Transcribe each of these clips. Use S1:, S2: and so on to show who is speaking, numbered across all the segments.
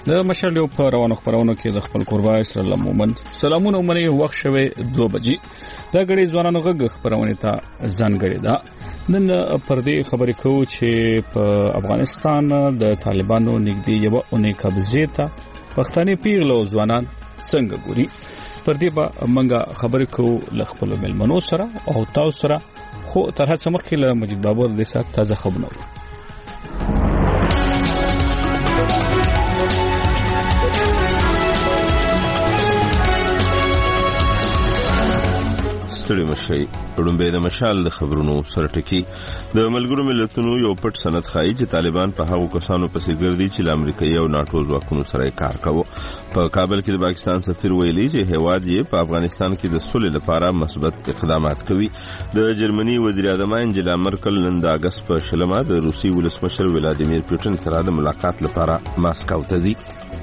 S1: د مشرلو په روانو خبرونو کې د خپل قربای سره لمومن سلامونه منی وخت شوه 2 بجې دا غړي ځوانانو غږ خبرونه ته ځانګړي ده نن پر دې خبرې کوو چې په افغانستان د طالبانو نږدې یو اونۍ قبضه ته پښتني پیغلو ځوانان څنګه ګوري پر دې به منګه خبرې کوو ل خپل ملمنو سره او تاسو سره خو تر هڅه مخکې له مجید بابور د سات تازه خبرونه
S2: ستړي مشي وړاندې د مشال د خبرونو سره ټکی د ملګرو ملتونو یو پټ سند ښایي چې طالبان په هغو کسانو پسې ګرځي چې د امریکایي او ناتو ځواکونو سره کار کوي په کابل کې د پاکستان سفیر ویلي چې هیواد یې په افغانستان کې د صلح لپاره مثبت اقدامات کوي د جرمني وزیر اعظم انجلا مرکل نن د اگست په شلمه د روسي ولسمشر ولادیمیر پوتین سره د ملاقات لپاره ماسکو ته ځي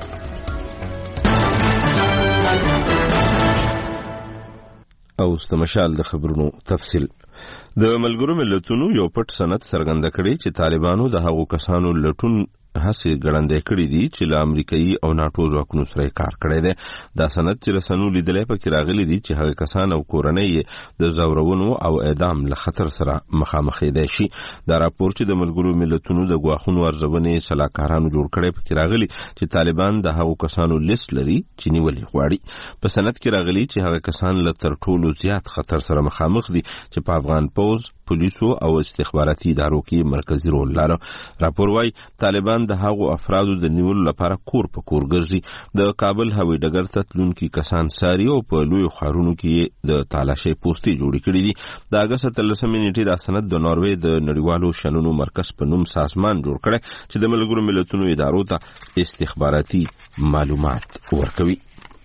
S2: او استمشال د خبرونو تفصیل د ملګرو ملتونو یو پټ سند څرګند کړي چې طالبانو د هغو کسانو لټون هڅه ګړندې کړې دي چې له امریکایي او ناتو ځواکونو سره کار کړی دی دا سند چې رسنو لیدلې پکې راغلي دي چې هغه کسان او کورنۍ د زورونو او اعدام له خطر سره مخامخ دي شي دا راپور چې د ملګرو ملتونو د غواخونو ارزونې صلاحکارانو جوړ کړي پکې راغلي چې طالبان د هغو کسانو لیست لري چې نیولې غواړي په سند کې راغلي چې هغه کسان له تر ټولو زیات خطر سره مخامخ دي چې په افغان پوز پولیسو او استخباراتي ادارو کې مرکزی رول لري راپور وايي طالبان د هغو افرادو د نیولو لپاره کور په کور ګرځي د کابل هوایي ډګر ته تلونکي کسان ساري او په لوی ښارونو کې د تالاشۍ پوسټې جوړې کړې دي د اگست 13 نیټې د سند د ناروې د نړیوالو شنونو مرکز په نوم سازمان جوړ کړی چې د ملګرو ملتونو ادارو ته استخباراتي معلومات ورکوي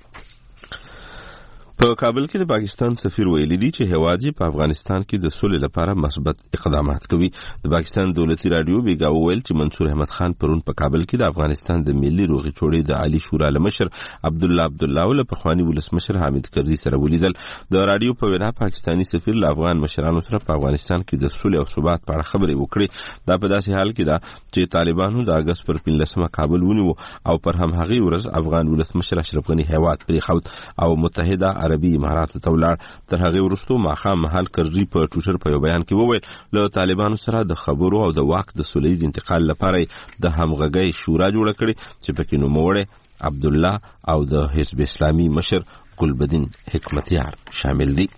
S2: په کابل کې د پاکستان سفیر ویلي دی چې هیواد په افغانستان کې د صلح لپاره مثبت اقدامات کوي د پاکستان دولتي رادیو بیګا ویل چې منصور احمد خان پرون په کابل کې د افغانستان د ملي روغې جوړې د عالی شورا لمشر عبد الله ول په خواني ولسمشر حامد کرزي سره ولیدل د رادیو په وینا پاکستانی سفیر له افغان مشرانو سره په افغانستان کې د صلح او ثبات په اړه خبرې وکړي دا په داسې حال کې ده چې طالبانو د اگست پر 15 کابل ونیو او پر همغه ورځ افغان ولسمشر اشرف غنی هیواد پرې خود او متحده عربي اماراتو ته ولاړ تر هغه وروسته ماخام محل کرزي په ټوئیټر په یو بیان کې وویل له طالبانو سره د خبرو او د واک د سولې انتقال لپاره د همغږۍ شورا جوړه کړې چې پکې نوموړی عبد الله او د حزب اسلامي مشر ګلبدین حکمتیار شامل دي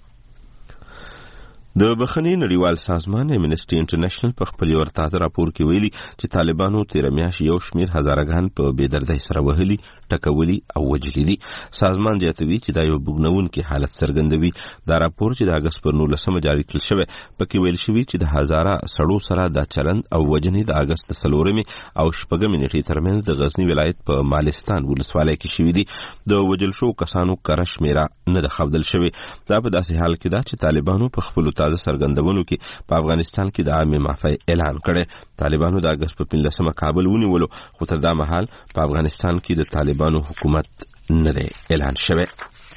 S2: د بخښنې نړیوال سازمان امنسټي انټرنیشنل په خپل ورته راپور کې ویلي چې طالبانو تیر میاشت یو شمیر هزارګان په بېدردۍ سره وهلي ټکولي او وجلي دي سازمان زیاتوي چې دا یو بوګنونکي حالت څرګندوي دا راپور چې د اگست پر 19 جاری کړل شوی پکې ویل شوی چې د هزاره سړو سره د چلند او وجنې د اگست 4 او 8 نیټې ترمنځ د غزنی ولایت په مالستان ولسوالۍ کې شوی دي د وجل شو کسانو کرش میرا نه د خودل شوی دا په داسې حال کې ده چې طالبانو په خپل تازه سرګندونو کې په افغانستان کې د عامه معافی اعلان کړي طالبانو د اگست په 15 کابل ونیولو خو تر دا مهال په افغانستان کې د طالبانو حکومت نه اعلان شوی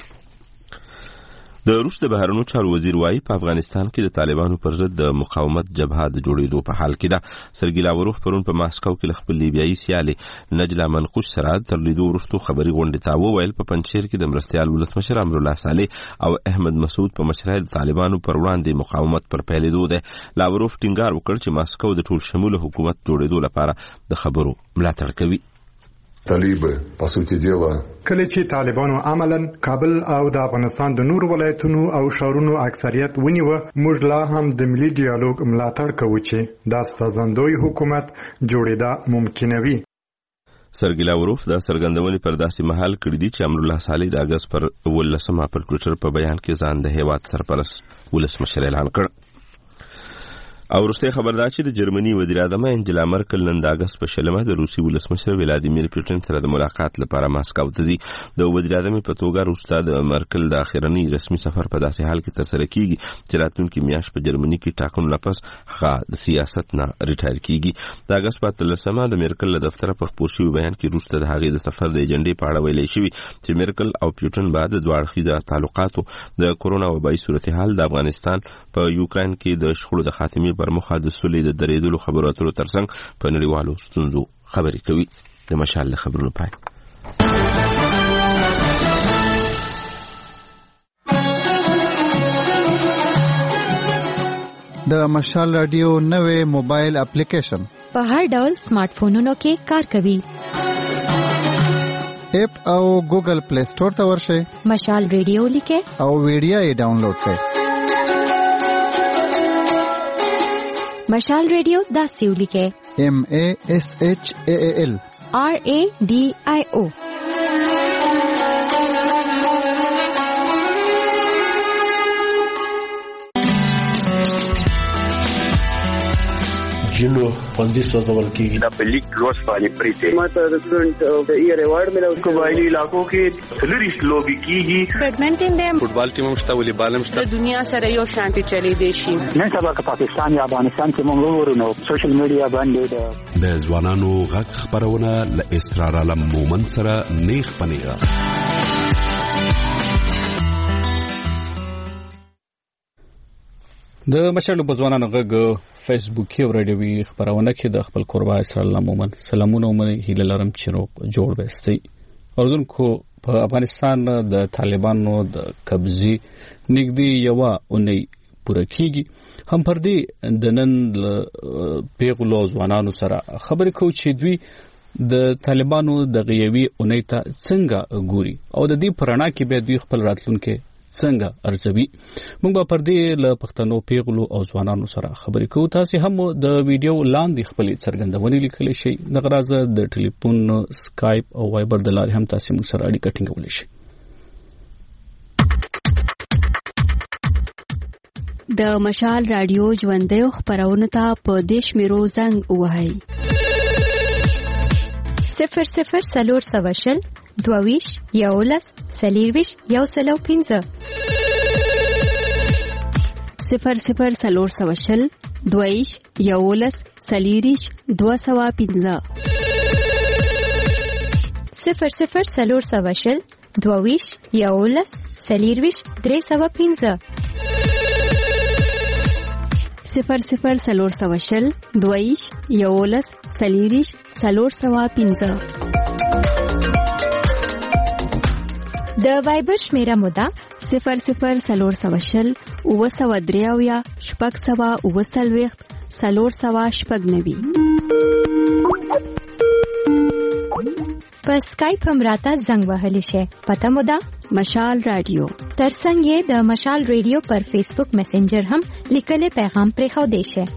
S2: د روس د بهرنیو چارو وزیر وايي په افغانستان کې د طالبانو پر ضد د مقاومت جبهه د جوړېدو په حال کې ده سرګي لاوروف پرون په ماسکو کې خپل لیبیایي سیالي نجلا منقوش سره تر لیدو وروسته خبري غونډه تا وویل په پنځیر کې د مرستيال ولسمشر امر الله صالح او احمد مسعود په مشرۍ د طالبانو پر وړاندې مقاومت پر پیلېدو ده لاوروف ټینګار وکړ چې ماسکو د ټول شموله حکومت جوړېدو لپاره د خبرو ملاتړ کوي
S3: طالبه په سوتي دیوا
S4: کله چې طالبانو عملاً کابل او د افغانستان د نور ولایتونو او شهرونو اکثریت ونیوه موږ لا هم د ملي ډیالوګ ملاتړ کوو چې د ستازندوی حکومت جوړېدا ممکنوي
S2: سرګي لاوروف د سرګندونې پر داسې محل کړی دی چې امر الله صالح د اگست پر 18 پر ټوئیټر په بیان کې ځان د هیواد سرپرست ولسمشر اعلان کړ او وروسته خبردار چې د جرمني وزیر اعظم انجلا مرکل نن د اگست په شلمه د روسي ولسمشر ولادیمیر پوتین سره د ملاقات لپاره ماسکو ته ځي د وزیر اعظم په توګه وروسته د مرکل د اخرنی رسمي سفر په داسې حال کې ترسره کیږي چې راتلونکي میاشت په جرمني کې ټاکنو لپس هغه د سیاست نه ریټایر کیږي د اگست په 13 د مرکل له دفتر په خپور شوی بیان کې وروسته د هغې د سفر د ایجنډې په اړه ویلي شوی چې مرکل او پوتین بعد د دوه اړخیزه تعلقاتو د کورونا وبایي صورتحال د افغانستان په یوکرين کې د شخړو د خاتمې پر مخه د سولې د درېدلو خبرو اترو ترڅنګ په نړیوالو ستونزو خبرې کوي د مشال خبرونو پای.
S5: د مشال رادیو نوې موبایل اپلیکیشن
S6: په هر ډول سمارټ فونونو کې کار کوي.
S5: اپ او ګوګل پلی سٹور ته ورشئ.
S6: مشال رادیو لیکه
S5: او ویډیو یې ډاونلوډ کړئ.
S6: مشال رادیو داسې ولیکه
S5: MASHAAL
S6: RADIO.
S7: جنو خوندي سوځول کیږي.
S8: د بلیک لوس باندې پریته ماته د سټډنټ د ایئر ایوارډ ملو قبایلی علاقو کې سلریس لوبي کیږي.
S9: بیډمنټن د
S2: فوټبال ټیم مشته ولې بالم شته.
S9: د دنیا سره یو شانتي چلی دی شي.
S10: نن سبا که پاکستان یا افغانستان کې موږ ورونو سوشل میډیا باندې
S11: د ځوانانو غږ خبرونه ل اسرار علم مومن سره نیخ پنیغه.
S1: د مشال په ځوانانو غږ فیسبوکي او رادیوي خبرونه کې د خپل قربا اسرار لمومن سلامونه ومني هیله لرم چې روغ جوړ وستي. اوردونکو په افغانستان د طالبانو د قبضې نږدې یو اونۍ پوره کیږي. هم پر دې د نن پیغلو ځوانانو سره خبرې کوو چې دوی د طالبانو د غیوي اونۍ ته څنګه ګوري او د دې پرانا کې به دوی خپل راتلونکي څنګه ارزوي. موږ به پر دې له پښتنو پیغلو او ځوانانو سره خبرې کوو. تاسو هم د ویډیو لاندې خپل څرګندونې لیکلی شئ. د غرازه د ټلیفون، سکایپ او وایبر د لارې هم تاسو موږ سره اړیکه ټینګولی شئ.
S12: د مشال رادیو ژوندۍ خبرونه ته په دیش میرو زنګ وهاي
S6: 00 22 یولس سلیرویش یو سلو 15
S12: 00 22 یولس سلیریش 215
S6: 00 22 یولس سلیرویش 315
S12: 00 22 یولس سلیریش 315.
S6: د وایبر شمیره مودا
S12: 00 اوسودریاویا شپږ سوا اوسلويخت 390.
S6: په سکایپ هم راته زنګ وهلی شي. پته مودا
S12: مشال رادیو.
S6: ترڅنګ د مشال رادیو پر فیسبوک میسنجر هم لیکلي پیغام پرې خو دی شي.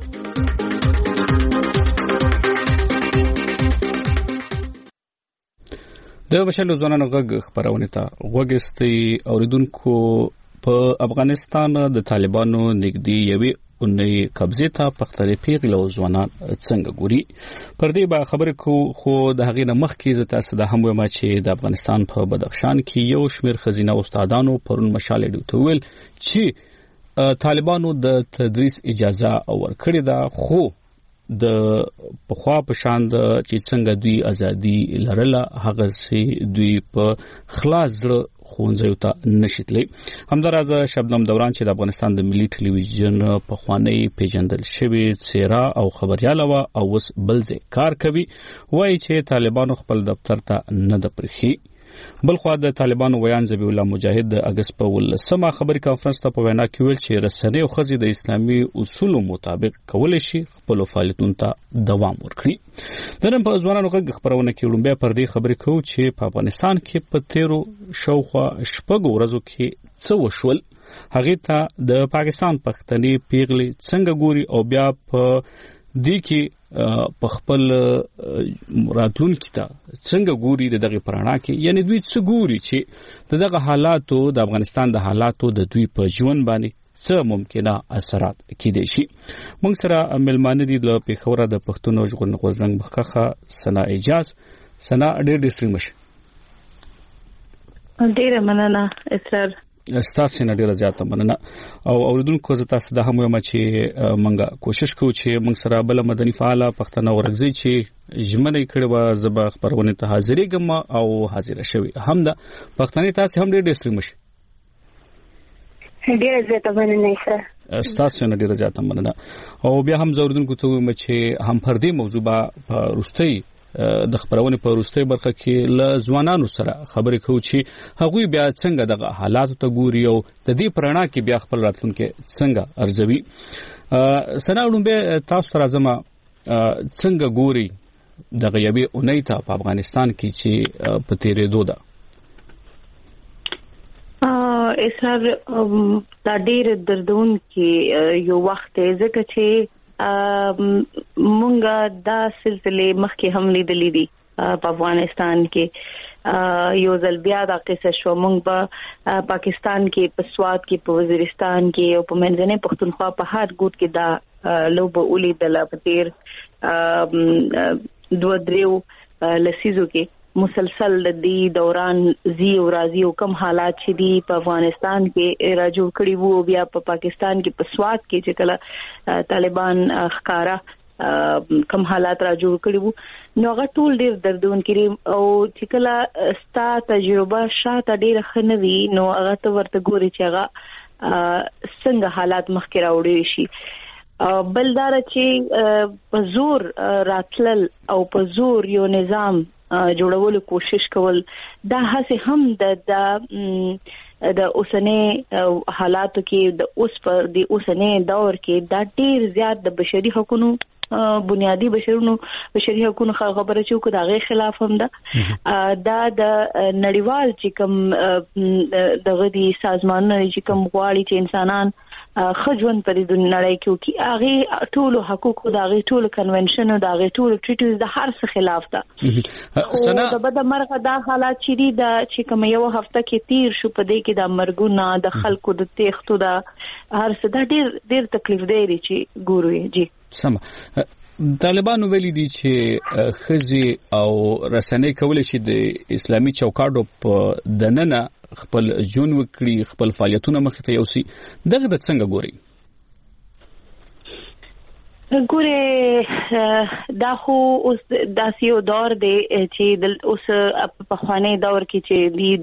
S1: د مشال ځوانانو غږ خبرونه ته غوږستي اوریدونکو. په افغانستان د طالبانو نږدې یوې اونۍ قبضې ته پښتني پیغلو ځوانان څنګه ګوري. پر دې به خبرې کوو. خو د هغې نه مخکې زه تاسو ته هم وایم چې د افغانستان په بدخشان کې یو شمېر ښځینه استادانو پرون مشال رادیو ته وویل چې طالبانو د تدریس اجازه ورکړې ده، خو د پخوا په شان د چې څنګه دوی ازادي لرله هغه سي دوی په خلاص زړه ښوونځیو ته نشي تللی. همداراز شبنم دوران چې د افغانستان د ملي ټلویزیون پخوانی پیژندل شوی څیره او خبرياله و او اوس بل ځای کار کوي، وایي چې طالبانو خپل دفتر ته نه د پرخي. بلخوا د طالبانو ویان ذبیح الله مجاهد د اگست په 18 خبري کانفرنس ته په وینا کې ویل چې رسنۍ او خزي د اسلامي اصولو مطابق کولای شي خپل فعالیتونو ته دوام ورکړي. د نن په ځوانانو غږ خبرونه کې وړاندې پر دې خبرې کوو چې په افغانستان کې په تیرو شاوخوا شپږ ورځو کې څه وشول، هغه ته د پاکستان پښتني پیغلې څنګه ګوري او بیا په دې کې په خپل راتلونکي ته څنګه ګوري د دغه پرانا کې. یعنی دوی څه ګوري چې دغه حالاتو د افغانستان د حالاتو د دوی په ژوند باندې څه ممکنه اثرات کېدای شي. موږ سره ملمانه دي د پیښور د پښتون ژغورنې غورځنګ مخکخه سنا اجاز. سنا ډېر ډېر مشه
S13: ډېر مننه اسرار
S1: ستاسو نه ډیره زیاته مننه. او اوریدونکو زه تاسو د هم وایم چې مونږه کوشش کوو چې مونږ سره بل مدني فعال پښتنه ورغزي چې ژمنه کړي و زبا خبرونه ته حاضرېږم او حاضر شوي هم د پښتني تاسو هم ډېر ډېر مشه
S13: ډېر زیاته مننه سره
S1: ستاسو نه ډیره زیاته مننه. او بیا هم زوردونکو ته وایم چې هم پر دې موضوع په روستي د خبرونې په وروستۍ برخه کې له ځوانانو سره خبرې کوو چې هغوی بیا څنګه دغه حالاتو ته ګوري او د دې پرانا کې بیا خپل راتلونکي څنګه ارزوي. سناوډم به تاسو تر ازمه څنګه ګوري دغه یوې اونۍ ته په افغانستان کې چې په تیرېدو ده؟
S13: اسرار دا ډېر دردون کې یو وخت ځکه چې مونږه دا سلسله مخکې هم لیدلې دي په افغانستان کې. یو ځل بیا دا قصه شو، مونږ په پاکستان کې په سواد کې په وزیرستان کې او په منځنۍ پښتونخوا په هر ګوټ کې دا لوبه ولیدل په تیر 2-3 لسیزو کې مسلسل د دې دوران زی او راضی او کم حالات چې دي په افغانستان کې راجو کړي وو، بیا په پاکستان کې په سواد کې چې کله طالبان ښکارا کم حالات راجو کړي وو، نو هغه ټول ډیر دردون کړي او چې کله ستا تجربه شاته ډیر خنوي نو هغه ته ورته ګوري چې هغه څنګه حالات مخکې راوړي شي. بلدار چې په زور راتلل او په زور یو نظام جوړولو کوشش کول دا هڅه هم د اوسنۍ حالاتو کې د اوس پر د اوسنۍ دور کې دا ډیر زیات د بشري حقوقو بنیادی بشري حقوقو خبره چې کو دغه خلاف هم ده. دا د نړیوال چې کوم دغه دي سازمانونه چې کوم غواړي چې انسانان خجون پر د نړۍ کې هغه ټول حقوق د هغه ټول کنونشن او د هغه ټول ټریټیز د هر څه خلاف ده. او د بده مرغه دا حالات چې دي د چې کوم یو هفته کې تیر شو په دې کې د مرګونه د خلکو د تېختو د هر څه د ډیر تکلیف دی چې ګورو. جی
S1: سم. طالبانو ویلي دي چې خزي او رسنۍ کولای شي د اسلامي چوکاټو په دننه خپل جون وکړي، خپل فعالیتونه مخې ته یوسي. دغه د څنګه ګوري؟
S13: ګوره دا خو اوس داسې یو دور دی چې اوس په خواني دور کې چې د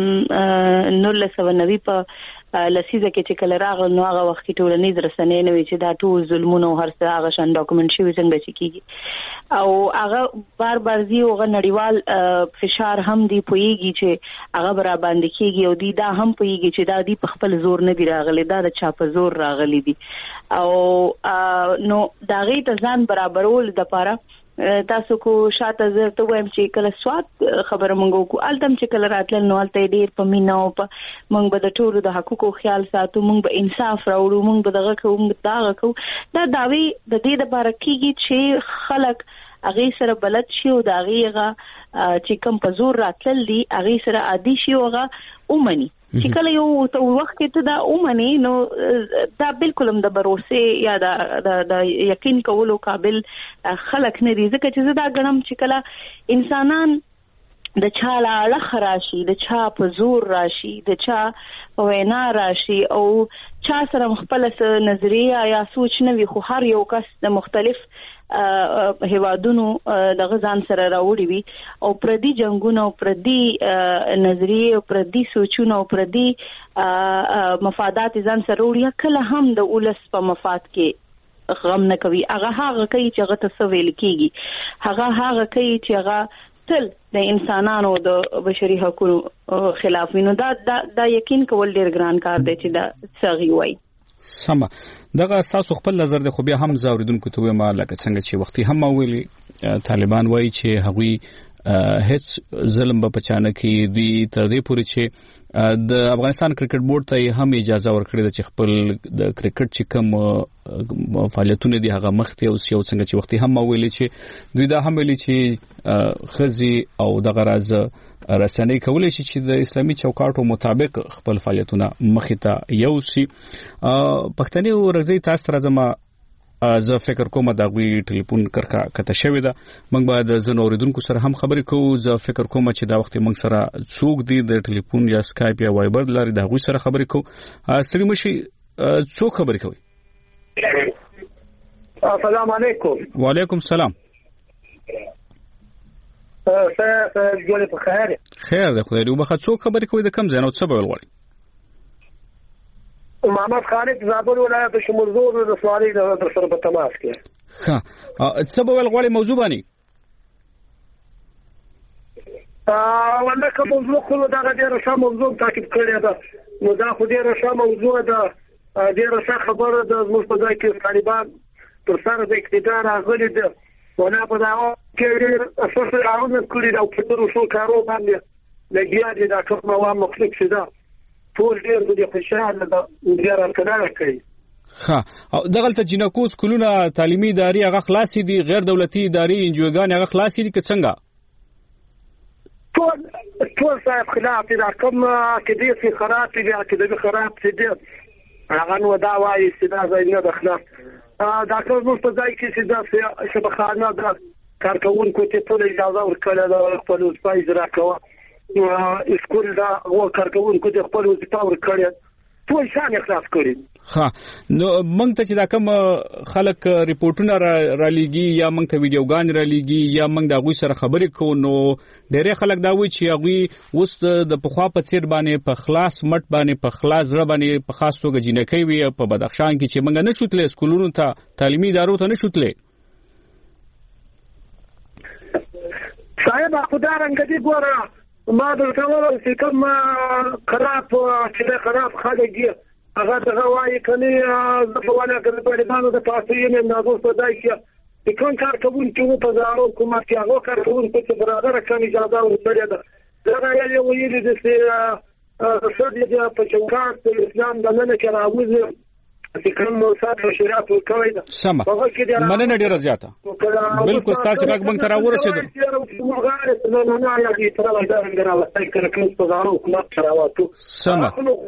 S13: 1990 په لسیزه کې چې کله راغل نو هغه وخت کې ټولنیز رسنۍ نوې چې دا ټول ظلمونه او هر څه هغه شان ډاکومنټ شوی څنګه چې کیږي او هغه بار زی او نړیوال فشار هم دی پويږي چې هغه برابر باندې کیږي او دی دا هم پويږي چې دا دی په خپل زور نه دی راغلي، دا د چا په زور راغلي دي او نو دا غي ته ځان برابرول د پاره تاسو کو شاته زه ته وایم چې کله سواد خبره مونږ کو التم چې کله راتل نو الته ډیر په مینا او په مونږ به د ټولو د حقوقو خیال ساتو، مونږ به انصاف راوړو، مونږ به دغه کوو دا داوی د دې لپاره کیږي چې خلک هغه سره بلد شي او دا هغه چې کوم په زور راتل دي هغه سره عادي شي او هغه اومني چې کله یو وخت ته دا اومني نو دا بالکل هم د باروسه یا د یقین کولو قابل خلک نه دي، ځکه چې دا غنم چې کله انسانان د چا له خراشي، د چا په زور راشي، د چا وینا راشي او چا سره خپل نظریه یا سوچ نه وي، خو هر یو کس د مختلف هوادونو د غزان سره راوړي وي او پردي جنگونه او پردي نظریه او پردي سوچونه او پردي مفادات ځان سره وړي، کله هم د اولس په مفاد کې غم نه کوي. هغه کوي چې هغه تسویل کیږي، هغه کوي چې هغه تل د انسانانو د بشري حقوقو خلاف وینو. دا یقین کول ډیر ګران کار دی چې دا څنګه وایي.
S1: سمه دغه تاسو خپل نظر دی، خو بیا هم زاوریدونکو ته وایم لکه څنګه چې وختي هم ویلي طالبان وایي چې هغوی هیڅ ظلم به پچانه کې دی تر دې پورې چې د افغانستان کرکټ بورډ ته هم اجازه ورکړي چې خپل د کرکټ چې کوم فعالیتونه دي هغه مخته او سیو څنګه چې وختي هم ویلي چې دوی دا هم ویلي چې خزي او دغه راز رسنۍ کولای شي چې د اسلامي چوکاټو مطابق خپل فعالیتونه مخې ته یوسي. پښتني ورځي تاسو راځم زه فکر کوم دا غوي ټلیفون کرکا کته شوی دا موږ به د زنو اوریدونکو سره هم خبرې کوو. زه فکر کوم چې دا وخت موږ سره څوک دی د ټلیفون یا سکایپ یا وایبر لاري دا غوي سره خبرې کوو. سړي مشي څوک خبرې کوي؟
S14: السلام علیکم.
S1: وعلیکم السلام.
S14: جوړ په خیر.
S1: خیر ده خدای دې وبخښه. څوک خبرې کوي د کم ځای نو څه به ولغړي؟
S14: محمد خالد زابل ولایت شمول زور د سوالي د سره په تماس کې.
S1: ها څه به ولغړي موضوع باندې؟
S14: والله که موضوع خو دغه ډېره ښه موضوع تعقیب کړې ده نو دا خو ډېره ښه موضوع ده ډېره ښه خبره ده زموږ په ځای کې طالبان تر سره د اقتدار راغلي دي ولا په دغه کې ډېر اساسي راونه کړي او په تر څو کارو باندې لګیا دي دا کوم مواد مختلف شي دا ټول ډېر د خوشاله ده ډېر کار کوي
S1: ها او دغلته جنکو سکولونه تعلیمي ادارې هغه خلاصې دي غیر دولتي ادارې انجوګان هغه خلاصې دي که څنګه
S14: ټول صاحب خلاف دا کوم کې دې سي خراب دي کې دې خراب دي هغه نو دا وايي چې دا ځای نه د خلاف دا کوم په ځای کې چې دا شبخانه دا کارکونکو ته ټول اجازه ورکړه دا خپل وظیفه اجرا کوي اسکول دا او کارکونکو ته خپل وظیفه ورکړه ټول شان اخلاص کړی
S1: ها نو موږ ته چې دا کوم خلک ریپورتونه را لېږي یا موږ ته ویډیوګان را لېږي یا موږ د هغوی سره خبرې کوو نو ډېری خلک دا وایي چې هغوی اوس د پخوا په څېر باندې په خلاص مټ باندې په خلاص زړه باندې په خاص توګه جینکۍ وي په بدخشان کې چې موږ نه شو تللی سکولونو ته تعلیمي ادارو ته نه شو تللی
S14: صاحب خدا رنګ دې ګوره ما درته وویل چې کوم خراب چې خراب خلک دي هغه دغه وايي کني زفوانه کوي په باندې د تاسو نه نازو صدای چې کوم کار کوي چې په ځارو کوم چې هغه کار کوي چې برابر کړي اجازه ورکړي دا هغه یو ویل دي چې شرط په چوکاټ اسلام د نن کې راوځي چې کوم موثق شریعت ورکوي دا
S1: سم مننه ډیره زیاته بالکل تاسو هغه مونږ ته راورسېدو سم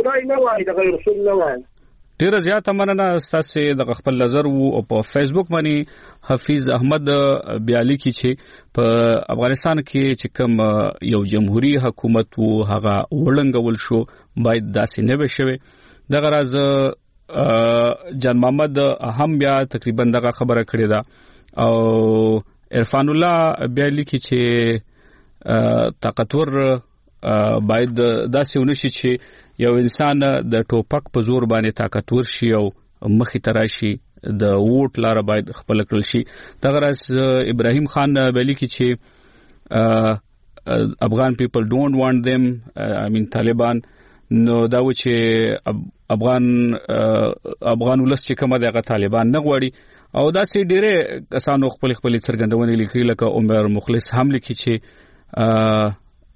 S1: ډیره زیاته مننه تاسو د خپل نظر او په فیسبوک باندې حفیظ احمد بیالی کی چې په افغانستان کې چې کوم یو جمهوریت حکومت وو هغه وړنګول شو باید داسې نه وشوي دغه راز جان محمد هم بیا تقریبا دغه خبره کړې ده او عرفان الله بیا لیکي چې طاقتور باید داسې ونشي چې یو انسان د ټوپک په زور باندې طاقتور شي او مخې ته راشي د ووټ لاره باید خپل کړل شي دغه راز ابراهیم خان بیا لیکي چې افغان پیپل ډونټ وانټ دیم آی مین طالبان نو دا و چې افغان ولس چې کومه دغه طالبان نه غواړي او دا سي ډېرې کسانو خپل څرګندونه لیکلي لکه عمر مخلص هم لیکي چې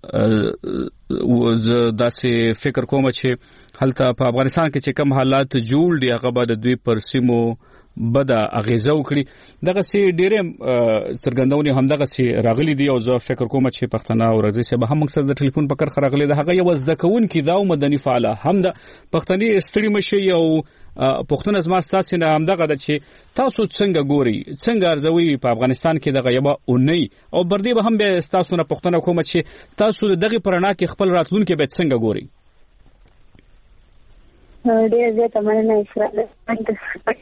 S1: دا سي فکر کوم چې هلته په افغانستان کې چې کوم حالات جوړ دي هغه به د دوی پر سیمو بدا اغیزه وکړي دغه سي ډېرې څرګندونه هم دغه سي راغلي دي او زه فکر کوم چې پښتنه او رضی صاحب هم مقصد د ټلیفون په کار خراغلي ده هغه یو ځدکون کې دا مدني فعال هم د پښتني استړي مشي او پښتون ازما تاسو نه هم دغه چې تاسو څنګه ګوري څنګه ارزوي په افغانستان کې دغه یو اونۍ او بردی به هم به تاسو نه پښتنه کوم چې تاسو دغه پرانا کې خپل راتلونکي به څنګه ګوري
S13: ډېر زه تمنه اسره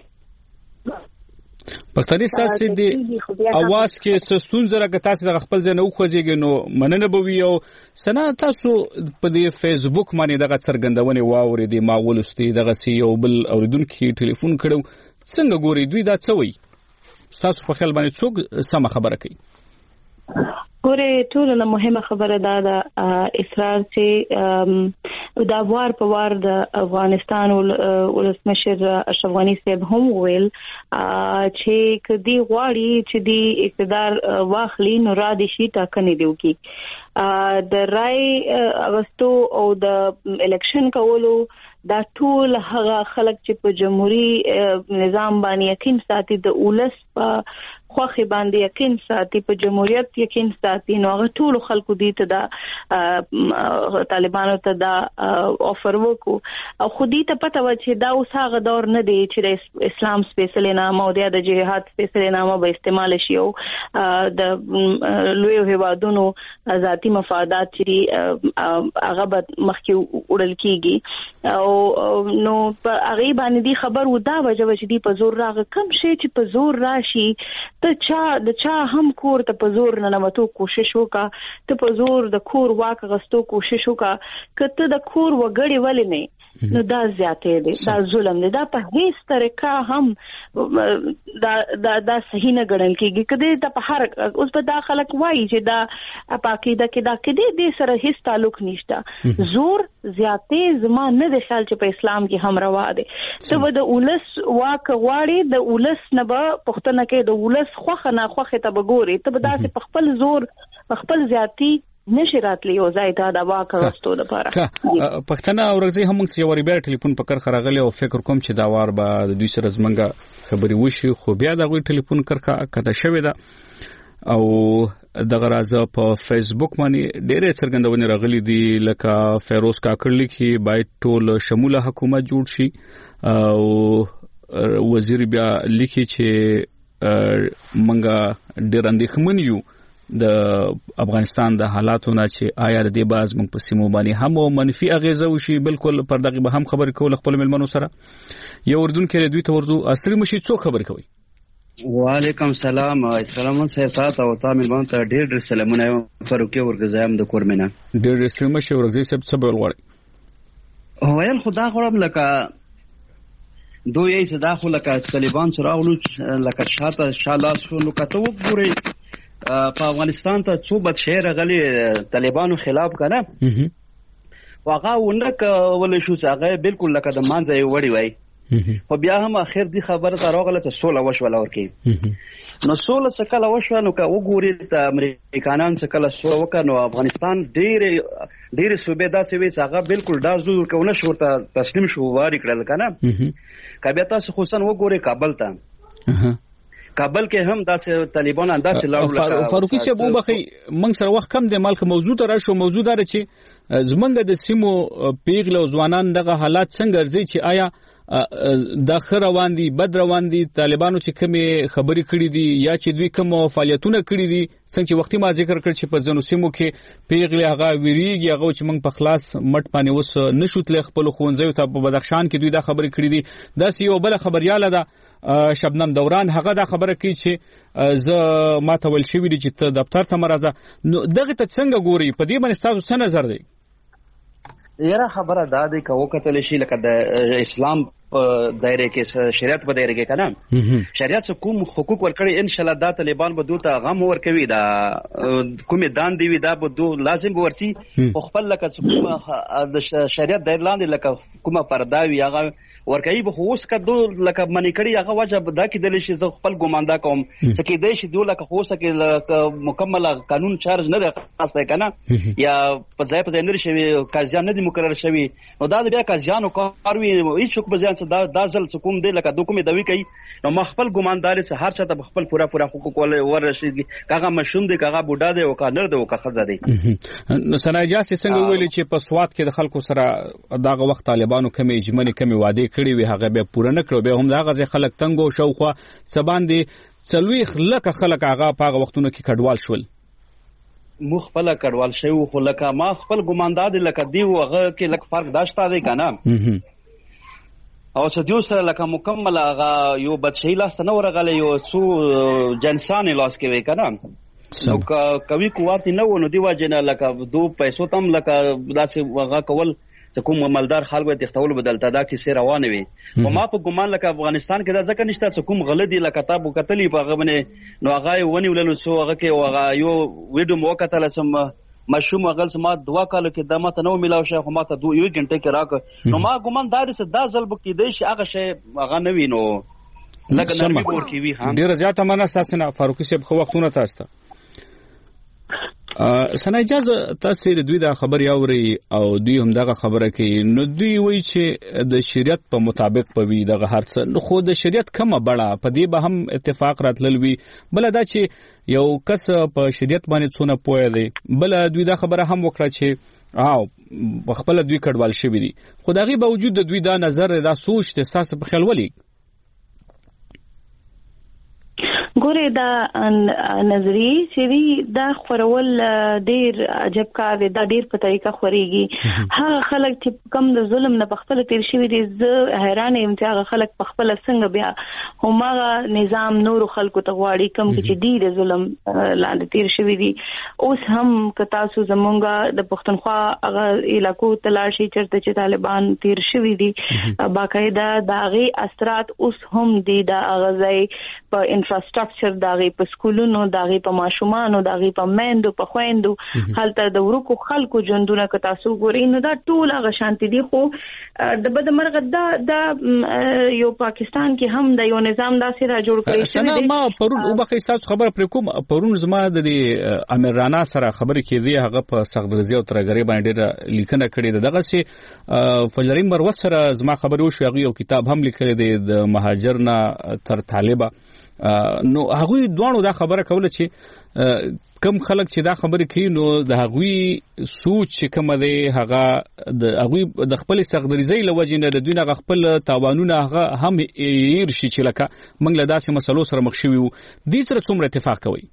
S1: پښتني تاسو د اواز کې سستون زره که تاسو د خپل ځای نه وخوځيږئ نو مننه به وي او سنا تاسو په دې فیسبوک باندې دغه څرګندونه واوري د ماولستي دغه سی او بل اوریدونکو ټلیفون کړو څنګه ګوري دوی دا څه وایي تاسو په خیال باندې څوک سم خبره کوي
S13: ګوره ټول مهمه خبره دا اصرار چې دا وار په وار د افغانستان ولسمشر اشرف غنی صاحب هم ویل چې کدي غواړي چې دی اقتدار واخلي نو را دي شي ټاکنې دیو کی د رای اغستو او د الیکشن کولو دا ټول هغه خلک چې په جمهوریت نظام باندې یقین ساتي د اولس په خوخي باندې یقین ساتي په جمهوریت یقین ساتي نو هغه ټول خلکو دي ته دا طالبانو ته دا افر وکړو او خودي ته پته و چې دا اوس هغه دور نه دی چې د اسلام سپیشلی نامه او د جهاد سپیشلی نامه به استعمال شي او د لوی هوادونو ذاتی مفادات چې هغه به مخکې وړل کیږي او نو په هغه باندې دی خبر و دا وجه چې دی په زور راغ کم شي چې په زور راشي ته چا هم کور ته په زور نه نمتو کوشش وکړه ته په زور د کور واک غستو کوشش وکړه کته د کور وګړي ولې نه نو دا زیاتې دي دا ظلم دی دا په هیڅ طریقه هم دا صحیح نه ګڼل کیږي کله دا په هر اوس په داخله کوي چې دا پاکیده کې دا کې دې سره هیڅ تعلق نشته زور زیاتې زما نه د خیال چې په اسلام کې هم روا دي ته د اولس واک غواړي د اولس نه به پښتنه کې د اولس خوخه نه خوخه ته بګوري ته به داسې په خپل زور په خپل زیاتی نشرات لیو زایدا دا واک غوښتو لپاره
S1: پښتنه اورځي هم څه یو ریبر ټلیفون په کار خراغلی او فکر کوم چې دا وار به د دوی سره زمنګ خبري وشي خو بیا دا غوي ټلیفون کرکا کته شوی دا او دغه راځه په فیسبوک باندې ډېرې څرګندونې راغلي دي لکه فیروز کاکړ لیکي باید ټول شموله حکومت جوړ شي او وزیر بیا لیکي چې منګه ډېر اندېښمن یو د افغانستان د حالاتو نه چې آیا د دې باز موږ په سیمو باندې هم منفي اغیزه وشي بالکل پر دغه به هم خبرې کول خپل ملمنو سره یو اردن کې دوی ته ورځو اصلي مشي څو خبرې کوي
S15: وعلیکم سلام سلامون صاحب تاسو او تاسو ملمنو ته ډېر سلامونه فاروقي ورګزایم د کورمنه
S1: ډېر سلامونه شي ورګزي صاحب څه بول غواړي
S15: ویل خدا خراب لکه دوی یې صدا خو لکه طالبان سره غلو لکه شاته شالاس نو کته وګوري په افغانستان ته څو بد شهر غلي طالبانو خلاف کنه واغه ونک ول شو څنګه بالکل لکه د مانځي وړي وای خو بیا هم اخر دی خبره ته راغله چې سوله وشول ورکی نو سوله څکله وشو نو که وګوري ته امریکایان څکله سوله وکړو افغانستان ډېر صوبې داسې وي څنګه بالکل دا زور کوونه شو ته تسلیم شو واری کړل کنه کبه تاسو خصوصا وګوري کابل ته کابل کې هم داسې طالبان انداسې لاړل
S1: فاروقي صاحب وبخي موږ سره وخت کم دی مالک موضوع ته راشو موضوع دار چې زمونږ د سیمو پیغله ځوانان دغه حالات څنګه ارزي چې آیا د خر روان دي بد روان دي طالبانو چې کومه خبري کړې دي یا چې دوی کوم فعالیتونه کړې دي څنګه چې وختي ما ذکر کړ چې په ځنو سیمو کې پیغله هغه ویریږي هغه چې موږ په خلاص مټ باندې وس نشوت خپل خوندزیو ته په بدخشان کې دوی دا خبري کړې دي دا یو بل خبرياله ده شبنم دوران هغه دا خبره کوي چې ز ما ته ول شي ویل چې ته دفتر ته مرزه نو دغه ته څنګه ګوري په دې باندې تاسو څه نظر دی
S15: یاره خبره دا دی که وکتل شي لکه د اسلام دایره کې شریعت په دایره کې کنه شریعت کوم حقوق ورکړي ان شاء الله دا طالبان به دوی ته غم ورکوي دا کومه دان دی دا به دوی لازم ورسي خپل لکه کومه د شریعت دایره لاندې لکه کومه پردا وی هغه ورکوي به اوس کدو لکه منی کړي هغه وجه دا کې دلی شي زه خپل ګوماندا کوم چې کې دی شي دوی لکه اوس کې مکمل قانون چارج نه راځي کنه یا په ځای نه شي قاضیان نه دي مقرر شوی نو دا بیا قاضیانو کار وی هیڅ څوک به ځان دا ځل کوم دی لکه دوی دوی کوي نو مخفل ګوماندار سه هر چاته خپل پورا حقوق ورشي کاغه مشوم دی کاغه بوډا دی او کانر دی او کخزه دی
S1: نو سناجاسي څنګه ویل چې په سواد کې د خلکو سره داغه وخت طالبانو کمی اجمنی کمی وعده کړی وی هغه به پوره نه کړو به هم دا غزه خلک تنګو شوخه سبان دي څلويخ لکه خلک هغه په وختونو کې کډوال شول
S15: مخ خپل کډوال شوی خو لکه ما خپل ګوماندار لکه دی هغه کې لکه فرق داشته دی کنه او څه دیو سره لکه مکمل هغه یو بچی لاس نه ورغله یو څو جنسان لاس کې وی کنه نو کوي قوت نه ونه دی واجنه لکه دو پیسو تم لکه داسې هغه کول چې کوم مالدار خلکو ته تختول بدلته دا کې روانه وي او ما په ګمان لکه افغانستان کې دا ځکه نشته چې کوم غلطي لکه تاسو کتلی په هغه باندې نو هغه ونی ولل سو هغه کې هغه یو ویډیو مو کتل سم مشوم غل سم دوا کال کې د ماته نو ملاو شي خو ماته 2 غنټه کې راک نو ما ګمان دار سه دا ځل بکې دی شي هغه شی هغه نوی نو لکه نرمي ور کې وی هم
S1: ډیر زیاته مننه تاسو نه فاروقي صاحب خو وختونه تاسو سنا اجازه تاسو دوی دا خبر یاوري او دوی هم دغه خبره کوي نو دوی وایي چې د شریعت په مطابق پوي دغه هرڅ نو خو د شریعت کومه بڑا په دې به هم اتفاق راتلوي بل دا چې یو کس په شریعت باندې څونه پوهه دی بل دوی دا خبره هم وکړه چې خپل دوی کډوال شوی دي خدایي باوجود د دوی دا نظر دا سوچ ته اساس په خیال ولي
S13: ګوره دا نظریه چې دا خورول ډیر عجب کار دی، دا ډیر په طریقه خوريږي. هغه خلک چې کم د ظلم نه بخښل تیر شوی دي، زه حیران یم چې هغه خلک په خپل څنګه بیا هماغه نظام نور خلکو ته غواړي کم چې دی د ظلم لاندې تیر شوی دي. اوس هم که تاسو زمونږه د پښتونخوا هغه علاقو تلل شي چرته چې طالبان تیر شوی دي، باقاعده داغي اثرات اوس هم دي، دا غځي په انفراستراکچر داغي په سکولونو، داغي په ماشومانو، داغي په میندو، په خويندو، حالت د ورکو خلکو ژوندونه که تاسو ګورئ نو دا ټول هغه شانتي دي. خو د بدمرغه دا یو پاکستان کې هم د یو نظام داسې را جوړ کړی شوی دی.
S1: ما پرون وبخې تاسو خبر پر کوم پرون زما د امیر رانا سره خبرې کېدی، هغه په سغدرزي او ترګری باندې ډېر لیکنه کړې ده. دغه سي فجرین مروت سره زما خبر وشو، هغه یو کتاب هم لیکلی دی د مهاجرنا تر طالبه. نو هغه دوانو دا خبره کوله چې کم خلک چې دا خبره کوي نو د هغوی سوچ چې کوم دی هغه د هغوی د خپل سغدرزي لوجې نه د دوی نه خپل تاوانونه هغه هم ير شي چې لکه موږ له داسې مسلو سره مخ شوي وو. دې سره څومره اتفاق کوي؟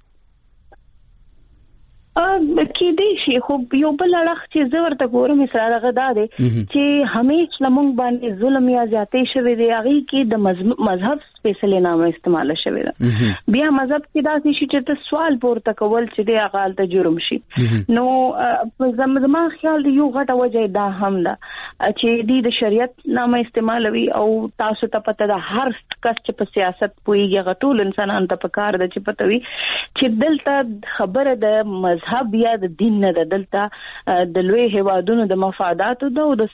S13: کې دی شي خو یو بل اړخ چې زه ورته ګورم مثال هغه دا دی چې همیش لمونږ باندې ظلم یا زیاتې شوی دی، هغه کې د مذهب سپیشلی نامه استعمال شوی ده. بیا مذهب کې دا شي چې ته سوال پورته کول چې دی هغه ته جرم شي. نو زما خیال دی یو غټه وجه دا هم ده چې د شریعت نامه استعمالوي او تاسو ته پته ده هر کس چې په سیاست پويږي هغه ټول انسانان ته پکار ده چې پته وي چې دلته خبره د مذهب یا د دین نه دلته د لوی هوادونو د مفاداتو ده او د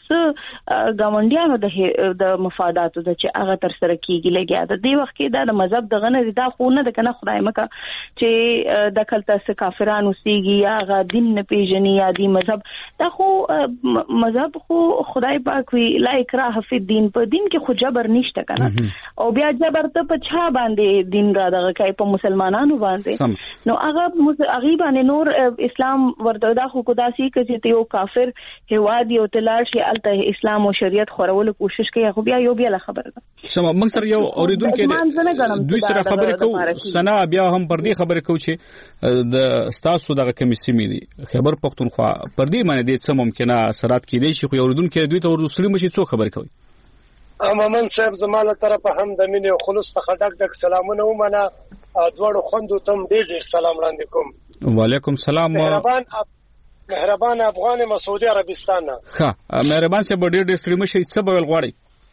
S13: ګاونډیانو د مفاداتو ده چې هغه تر سره کیږي. لګیا ده دی وخت کې دا د مذهب دغه نه دا خو نه د کنه خدای مکه چې د کلته کافرانو سیږي یا غا دین نه پیژني یا دی مذهب دا خو مذهب خو خدای پاک وی لا اکراه فی الدین، په دین کې خو جبر نشته کنه او بیا جبر ته په چا باندې دین را دغه کوي په مسلمانانو باندې. نو هغه باندې نور اسلام ورته دا خو قداسي چې ته یو کافر هواد یو تلار شي الته اسلام او شریعت خورولو کوشش کوي، خو بیا یو بیا خبره ده.
S1: سم موږ سره یو اوریدونکو دوی سره خبرې کوو، سنا بیا هم پر دې خبرې کوو چې د ستاسو دغه کمیسي مې دي خبر پښتونخوا پر دې باندې د څه ممکنه اثرات کېدای شي، خو اوریدونکو دوی ته ورسري مشي څو خبرې کوي.
S14: امامن صاحب زماله طرفه هم د مینې او خلوص څخه ډک سلامونه ومنه، دوړو خوندو تم ډېر سلام وړاندې کوم.
S1: وعلیکم السلام.
S14: مهربان افغان مسعودي عربستان.
S1: ښه مهربان صاحب ډېر ستړي مشي، څه به غواړي؟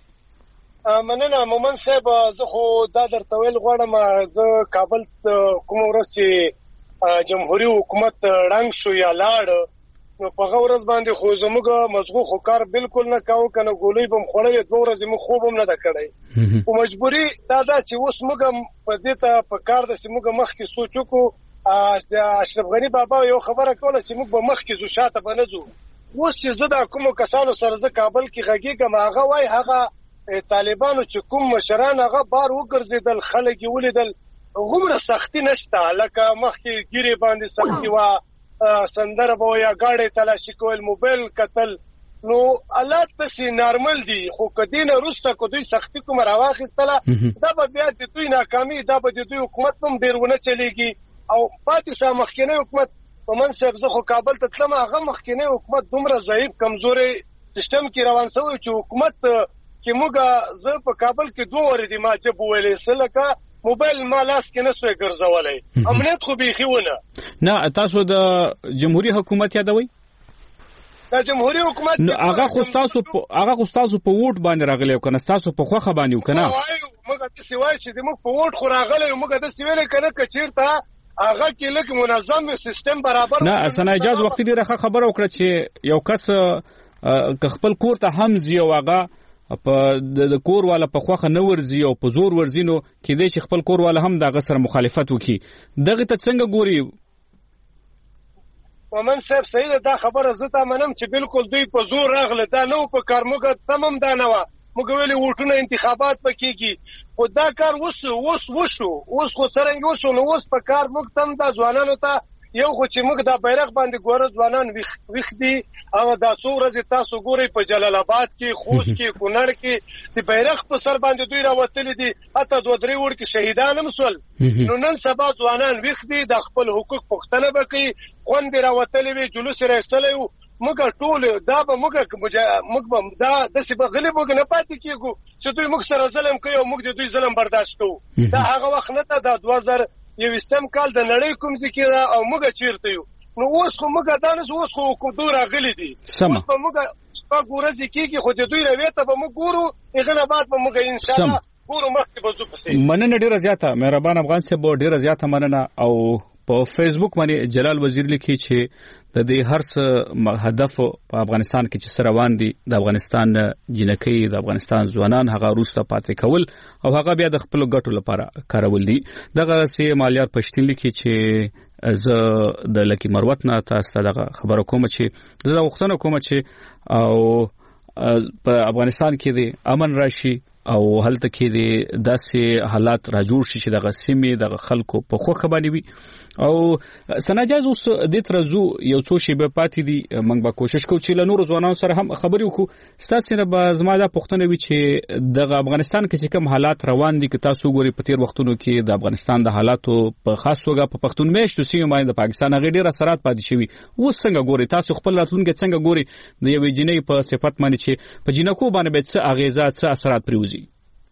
S14: مننه مومن صاحب، زه خو دا درته ویل غواړم، زه کابل کوم ورځ چې جمهوریت حکومت رنګ شو یا لاړ نو په هغه ورځ باندې خو زموږ مزغو خو کار بالکل نه کاوه، کنه ګولۍ بم خوړلې، 2 ورځې مو خوب هم نه ده کړی. او مجبوري دا چې اوس موږ په دې ته په کار ده چې موږ مخکې سوچ وکړو. اشرف غنی بابا یو خبره کوله چې موږ به مخکې ځو شاته به نه ځو. اوس چې زه د کومو کسانو سره زه کابل کې غږیږم هغه وایي هغه طالبانو چې کوم مشران هغه بار وګرځېدل، خلک یې ولیدل، غومره سختي نشته لکه مخکې ګیرې باندې سختي وه، سندره به یا ګاډۍ تلاشي کول، موبایل کتل، نو حالات پسې نارمل دي. خو که دې نه وروسته که دوی سختي کومه راواخیستله دا به بیا د دوی ناکامي، دا به د دوی حکومت هم ډېر ونه چلېږي او پاتې شه مخکینی حکومت. مومن صاحب زه خو کابل ته تلم، هغه مخکینی حکومت دومره ضعیف کمزوري سیستم کې روان شوی چې حکومت کې موږ زه په کابل کې 2 ورځې دي ما جب ویلې سلکه موبایل ما لاس کې نسوي ګرځولای، امنیت خو بیخي ونه.
S1: نه تاسو د جمهوریت حکومت یادوي؟
S14: د جمهوریت حکومت
S1: هغه خو تاسو په ووټ باندې راغلی کنه، تاسو په خوخه باندې کنه؟
S14: موږ د سیوای چې موږ په ووټ خو راغلی، موږ د سیویل کنه کچیرته هغه کې لکه منظم سیستم برابر
S1: نه. اسنه اجازه وخت ډیره خبره وکړه چې یو کس خپل کور ته هم زی او هغه په د کور والا په خوخه نه ورزي او په زور ورزینو کې دې چې خپل کور والا هم دغه سره مخالفت وکي، دغه ته څنګه ګوري؟
S14: مومن صاحب صحیح دا خبره زه ته منم چې بالکل دوی په زور راغله، دا نو په کار موږ تمام دا نه و، موږ ویلي وټونه انتخابات پکېږي، خو دا کار وشو اوس خو څرنګه وشو نو اوس په کار موږ تم دا ځوانانو ته یو خو چې موږ دا بیرغ باندې ګوره ځوانان ویښ دي او دا څو ورځې تاسو ګورئ په جلال آباد کې خوست کې کونړ کې د بیرغ په سر باندې دوی راوتلي دي حتی 2-3 وړکي شهیدان هم سول نو نن سبا ځوانان ویښ دي د خپل حقوق پوښتنه وکړي خوندې راوتلي وي جلوس یې راایستلی و موږ ټول دا به موږ دا داسې به غلي موږ نه پاتې کېږو چې دوی موږ سره ظلم کوي او موږ د دوی ظلم برداشت کوو دا هغه وخت نه ده دا 2021 کال د نړۍ کوم ځای کې ده او موږ چیرته یو نو اوس خو موږ دا نه اوس خو دوی راغلي دي اوس به موږ شپږ ورځې کېږي خو د دوی رویې ته به موږ ګورو هغه نه بعد به موږ انشاءالله ګورو مخکې به ځو پسې
S1: مننه ډېره زیاته مهربان افغان صاحب ډېره زیاته مننه او په فیسبوک باندې جلال وزیر لیکي چې د دې هر څه هدف په افغانستان کې چې سره روان دي د افغانستان جنکۍ د افغانستان ځوانان هغه روسته پاتې کول او هغه بیا د خپل ګټو لپاره کارول دي دغه سي مالیار پښتون لیکي چې زه د لکی مروت نه تاسو ته خبره کوم چې زه وختونه کوم چې او په افغانستان کې د امن راشي او هلته کې د داسې حالات راجوړ شي چې د غسیمې د خلکو په خوخه باندې وي او سناجاز اوس د ترزو یو څو شی به پاتې دي موږ به کوشش کوو چې له نور ځوانانو سره هم خبرې وکړو ستاسو نه به زما دا پوښتنه وي چې د افغانستان کې کوم حالات روان دي که تاسو ګوري په تیر وختونو کې د افغانستان د حالاتو په خاص توګه په پښتون میشتو سیمه باندې د پاکستان هغه ډیر اثرات پاتې شوي اوس څنګه ګوري تاسو خپل راتلونکي څنګه ګوري د یوې جنۍ په صفت باندې چې په جنکو باندې به څه اغیزات څه اثرات پریوزي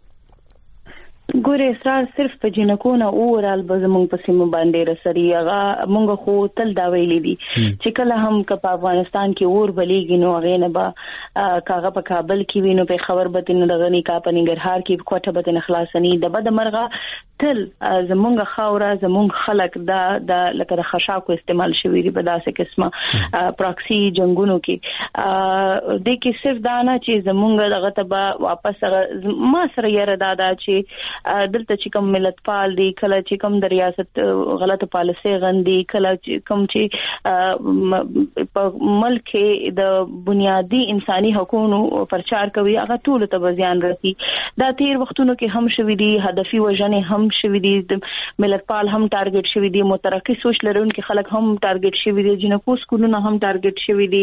S13: ګوره اسرار صرف په جنکو نه اورال به زمونږ په سیمه باندې رسري هغه مونږ خو تل دا ویلي دي چې کله هم په افغانستان کې اور بلیږي نو هغه نه به کاغه په کابل کې وینو په خبر به تن دغنی کا په ننګرهار کې کوټه به تن خلاصنی د بد مرغه تل زمونږ خاوره زمونږ خلک دا لکه د خشاکو استعمال شوی دی په داسې قسمه پراکسی جنگونو کې د کې صرف دا نه چې زمونږ دغه ته واپس ما سره یره دا چې دلته چې کوم ملت پال دي کله چې کوم د ریاست غلطه پالیسي غندي کله چې کوم چې په ملک د بنیادی انساني حقوقو پرچار کوي هغه ټول ته زیان رسي دا تیر وختونو کې هم شوې دي هدفي وژنې هم شوې دي ملت پال هم ټارګټ شوې دي مترقي سوچ لرونکي خلک هم ټارګټ شوې دي جنکو سکولونه هم ټارګټ شوې دي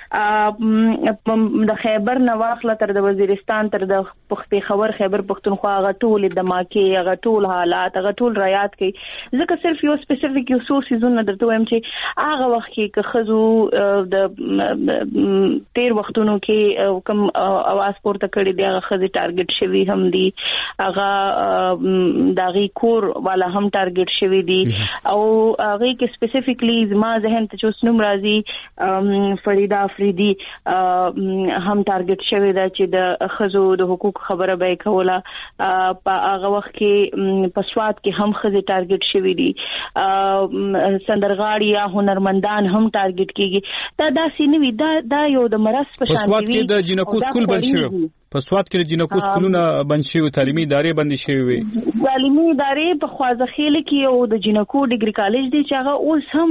S13: د خیبر نواخله تر د وزیرستان تر د پختې خیبر پختونخوا هغه ټول دماکي هغه ټول حالات هغه ټول رعایت کوي ځکه صرف یو سپیسیفیک یو څو سيزونه درته وایم چې هغه وخت کې که خزو د تیر وختونو کې کوم اواز پورته کړی دی هغه خزي ټارګټ شوی هم دي هغه داغي کور والا هم ټارګټ شوی دي او هغه کې سپیسیفیکلی زما ذهن ته چې نوم راځي فریدا افریدی هم ټارګټ شوی دا چې د خزو د حقوق خبره به کوله په هغه وخت کې په سواد کې هم خزي ټارګټ شوی دي سندرغاړي یا هنرمندان هم ټارګټ کیږي دا سینوي دا یو د مرز په شان دی
S1: په سواد کې د جنکو سکول بند شوی په سواد کې د جنکو سکولونه بند شوی تعلیمي ادارې بند شوی
S13: تعلیمي ادارې په خوازخیل کې او د جنکو ډیګري کالج دی چې هغه اوس هم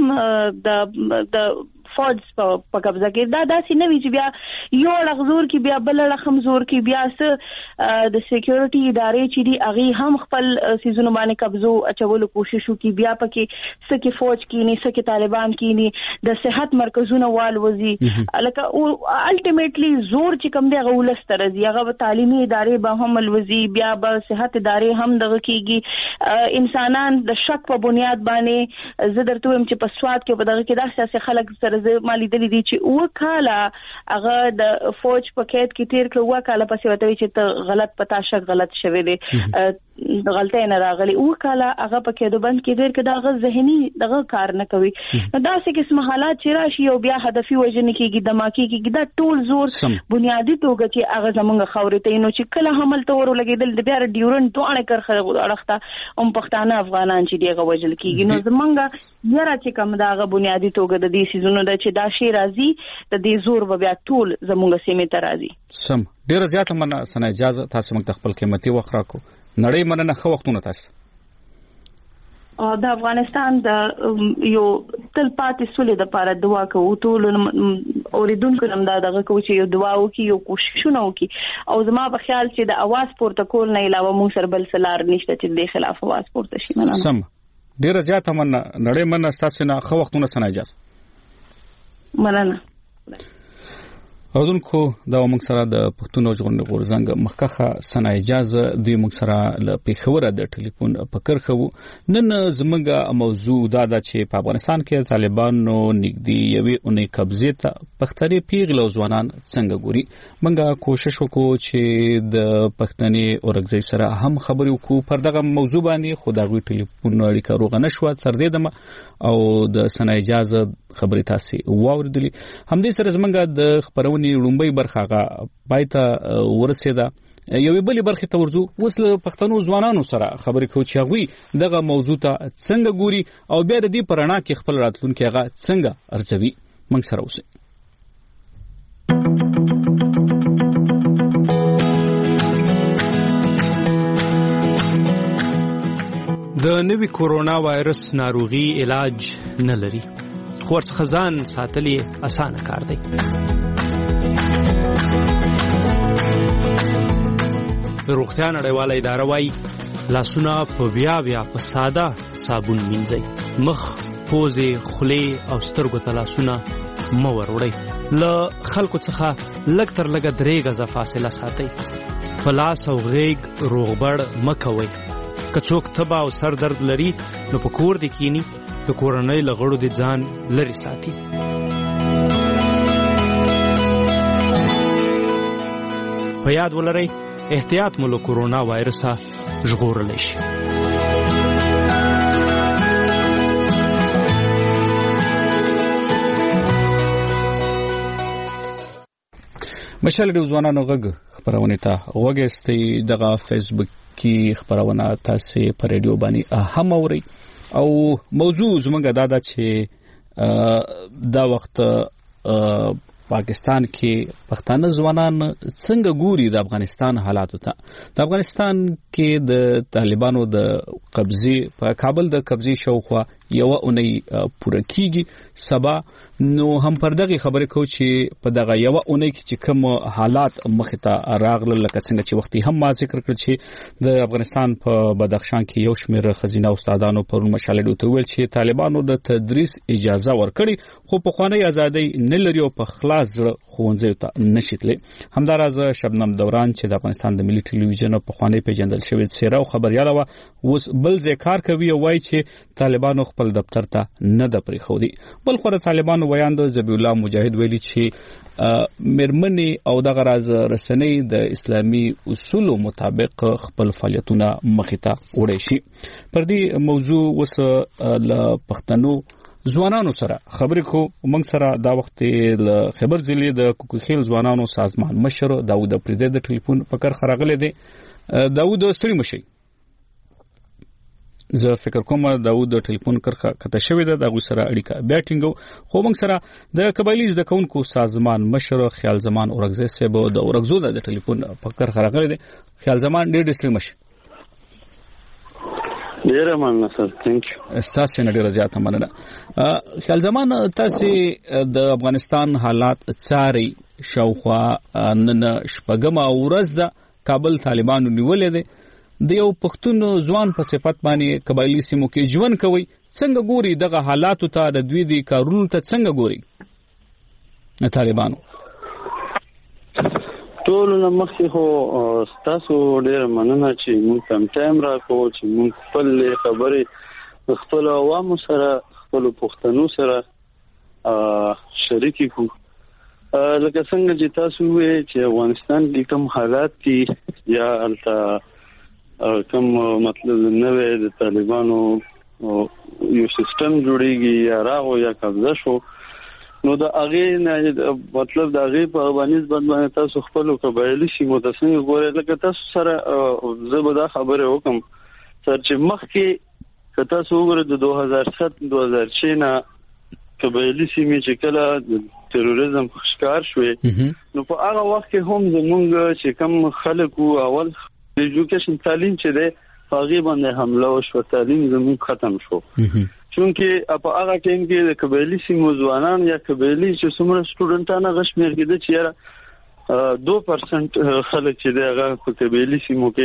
S13: د فوج په قبضه کې دا داسې نه وی چې بیا یو لغزور کې بیا بل لخمزور کې بیا د سکیورټي ادارې چې دی هغه هم خپل سيزونه باندې قبضو اچولو کوشش وکي بیا پکې سکه فوج کې نه سکه طالبان کې نه د صحت مرکزونه والوزي لکه الټیمیټلی زور چې کوم دی غولس ترځي هغه تعلیمي ادارې به هم الوزي بیا به صحت ادارې هم دغه کېږي انسانان د شک په بنیاد باندې زه درته وایم چې په سواد کې په دغه کې داسې خلک سره مالي دلی دي چې وکاله هغه د فوج په قید کې تیر کړو وکاله پسې وته چې ته غلط پتا شک غلط شوی دی غلطه نه راغلی وکاله هغه په کې د بند کې ډیر کې دغه ذهني دغه کار نه کوي دا څه قسم حالات چې راشي او بیا هدفي وژنې کېږي دماکي کېږي دا ټول زور بنیادی توګه چې هغه زمونږ خاورې ته نو چې کله حمل تور لګیدل د بیا ډیورن دوه کرخه اړخته پښتانه افغانان چې دیغه وجل کېږي نو زمونږ یاره چې کوم داغه بنیادی توګه د دې سيزونو د چې دا شی راځي د دې زور بیا ټول زمونږ سیمه ته راځي
S1: سم ډیر زیاته مننه سنا اجازه تاسو موږ خپل قیمتي وخت راکو نړۍ مننه خو وختونه تاسو
S13: د افغانستان د یو تل پاتې سولې د لپاره دعا کوو ټول اوریدونکو هم دا دغه کوي چې یو دعا وکړي یو کوششونه وکړي او زما په خیال چې د اواز پورته کول نه علاوه موږ سره بل سلار نشته چې د خلاف اواز پورته شي مننه
S1: سم ډیره زیاته مننه نړۍ مننه ستاسو نه خو وختونه سنا اجازه
S13: مننه
S1: اودونکو دا موږ سره د پښتون ژغورنې غورځنګ مخکخه سنا اجازه دوی موږ سره ل پیښوره د ټلیفون په کرخو نن زموږه موضوع دا ده چې په افغانستان کې طالبانو نږدې یوې اونۍ قبضه ته پښتني پیغلو ځوانان څنګه ګوري موږ کوشش وکړو چې د پښتني اورګزي سره هم خبرې وکړو پر دغه موضوع باندې خو دغه ټلیفون اړیکه روغ نه شو تر دې دمه او د سنا اجازه خبرې تاسو واوریدلې همدې سره زمونږ د خبرونې لومبۍ برخه غا پایته ورسېده یوې بلې برخې ته ورځو اوس له پښتنو ځوانانو سره خبرې کوو چې هغوی دغه موضوع ته څنګه ګوري او بیا د دې پرانا کې خپل راتلونکي هغه څنګه ارزوي موږ سره اوسئ
S16: د نوي کورونا وایرس ناروغي علاج نه لري خو ورڅخه ځان ساتل یې اسانه کار دی د روغتیا نړیواله اداره وايي لاسونه په بیا په ساده صابون مینځئ مخ پوزې خولې او سترګو ته لاسونه مه وروړئ له خلکو څخه لږ تر لږه 3 غزه فاصله ساتئ په لاس او غېږ روغبړ مه کوئ که څوک تبه او سر درد لري نو په کور دې کینی د کورنۍ له غړو دې ځان لرې ساتي په یاد ولرئ احتیاط مو له کورونا وایرسه ژغورلی شي
S1: مشال د ځوانانو غږ خبرونه ته وګورئ دغه فیسبوک کې خبرونه تاسو په رادیو باندې هم اورئ او موضوع زموږه دا ده چې دا وخت پاکستان کې پښتانه ځوانان څنګه ګوري د افغانستان حالاتو ته د افغانستان کې د طالبانو د قبضه په کابل د قبضه شوخوا یو اونۍ پوره کیږي سبا نو هم پر دغه خبره کو چې په دغه یو اونۍ کې چې کوم حالات مخ ته راغله لکه څنګه چې وختي هم ما ذکر کړ چې د افغانستان په بدخشان کې یو شمېر خزینه استادانو پرون مشالې دوته ویل چې طالبانو د تدریس اجازه ورکړي خو په خوانی ازادي نه لري او په خلاص خوونځي ته نشیتلې همداراز شبنم دوران چې د افغانستان د ملي ټلویزیون په خوانی پیژندل شوی سیره او خبرياله و اوس بل ذکر کوي وای چې طالبانو خپل دفتر ته نه د پریخودي بل خو طالبانو ویاند ذبیح الله مجاهد ویلي چې مرمنی او د غراز رسنۍ د اسلامي اصولو مطابق خپل فعالیتونه مخته وړي شي پر دې موضوع وس ل پښتنو ځوانانو سره خبرې کو موږ سره دا وخت ل خبر ضلع د کوکخیل ځوانانو سازمان مشر داوود پردې د ټلیفون پکر خراغله دي داوود ستړي مشي زه فکر کوم داوود د ټلیفون کرخه کته شوې ده د سره اړیکه بیا ټینګو خو موږ سره د قبایلی د کونکو سازمان مشر خیال زمان اورګزه سبو د اورګزو د ټلیفون پکر خراغله دي خیال زمان ډېر ستړي مشي
S17: ډیره مننه سر ثانک یو
S1: استاسو نه ډیره زیاته مننه خیال زمان تاسو د افغانستان حالات څاري شاوخوا نن شپږم ورځ د کابل طالبانو نیولې دي د یو پښتون ځوان په صفت باندې قبایلی سیمو کې ژوند کوي څنګه ګوري دغه حالاتو ته د دوی د کارونو ته څنګه ګوري د طالبانو
S17: ټول نو مخکې هو تاسو ډیر مننه چې موږ تم ټایم راکو چې موږ خپل خبرې خپل عوام سره خپل پښتنو سره شریک کو لکه څنګه چې تاسو وې چې افغانستان کې کوم حالات دي یا الته کوم مطلب نوې د طالبانو یو سیستم جوړیږي یا راغو یا قبضه شو نو دا هغه نه مطلب دا هغه په باندې باندې تاسو خپل قبایلی سیمو د څنګه ګورئ لکه تاسو سره زبدا خبره وکم سر چې مخکې که تاسو وګورئ د 2007 2006 نه قبایلی سیمې چې کله تروریزم ښکار شوې نو په هغه وخت کې هم زمونږ چې کم خلکو اول ایجوکیشن تعلیم چې ده هغه باندې حمله وشو تعلیم زموږ ختم شو چونکه په هغه ټیم کې د قبایلی سیمو ځوانان یا قبایلی چې څومره سټوډنټانه غشمیر کېده چې 2% خلک چې دغه په قبایلی سیمو کې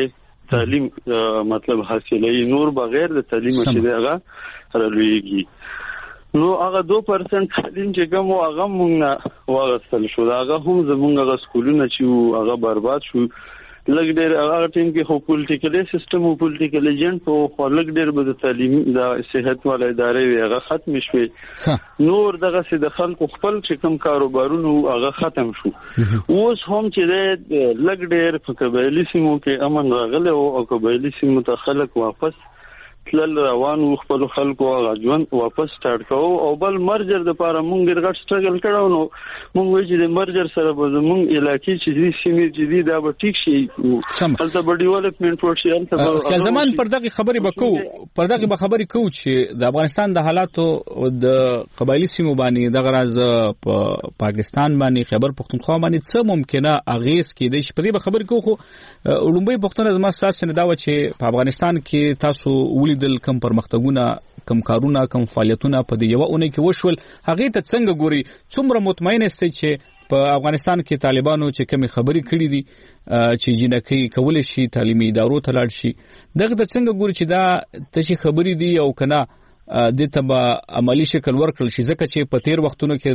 S17: تعلیم مطلب حاصلوي، نور بغیر د تعلیم چې هغه رالویږي. نو هغه 2% تعلیم چې کوم هغه مونږ نه واغستل شو، هغه هم زمونږ هغه سکولونه چې هغه برباد شو. لږ ډېر هغه ټیم کې خو پولیټیکل سیستم او پولیټیکل ایجنټ او لږ ډېر به د تعلیم د صحت ول ادارې هغه ختم شوي. نور دغه سي د خلکو خپل چې کوم کاروبارونه هغه ختم شو. اوس هم چې لږ ډېر په قبایلی سیمو کې امن راغلی او قبایلی سیمو ته خلک واپس تلل روان خپل خلکو غژوند واپس سٹارټ کوو. او بل مرجر د پاره مونږ ډېر غټ سټرګل کړو. نو مونږ وایي چې د مرجر سره به زمونږ علاقې چې دي سیمې چې دي دا به ټیک شي، هلته به ډیولپمنټ وشي.
S1: خیال زمان پر دغه خبرې به خبرې کوو چې د افغانستان د حالاتو د قبایلی سیمو باندې دغه راز په پاکستان باندې خیبر پختونخوا باندې څه ممکنه اغیز کېدای شي، په دې به خبرې کوو. خو لومبۍ پوښتنه زما ستاسو نه دا و چې په افغانستان کې تاسو دل کم پرمختګونه، کم کارونه، کم فعالیتونه په دې یو اونۍ کې وشول، هغه ته څنګه ګوري؟ څومره مطمئن استئ چې په افغانستان کې طالبانو چې کوم خبرې کړې دي چې جنکې کول شي تعلیمي ادارو ته لاړ شي، دغه ته څنګه ګوري چې دا تشي خبرې دي او کنه د تبا عملی شکل ورکړل شي؟ ځکه چې په تیر وختونو کې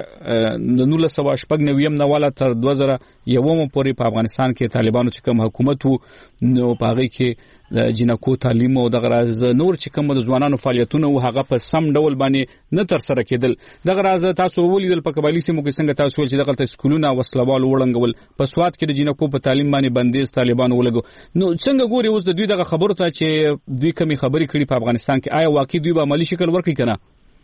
S1: 2019 نه والا تر 2001 پورې په افغانستان کې طالبانو چې کوم حکومت وو، نو په هغه کې د جنکو تعلیم او دغه راز نور چې کوم د ځوانانو فعالیتونه او هغه په سم ډول باندې نه تر سره کېدل. دغه راز تاسو ولیدل په قبایلی سیمو کې څنګه تاسو ول چې دغه سکولونه وسلوال وړنګول، په سواد کې د جنکو په تعلیم باندې بندیز طالبانو ولګو. نو څنګه ګوري اوس د دوی دغه خبرو ته چې دوی کومي خبرې کړي په افغانستان کې، آیا واقعي دوی به عملی شکل ورکړي کنه؟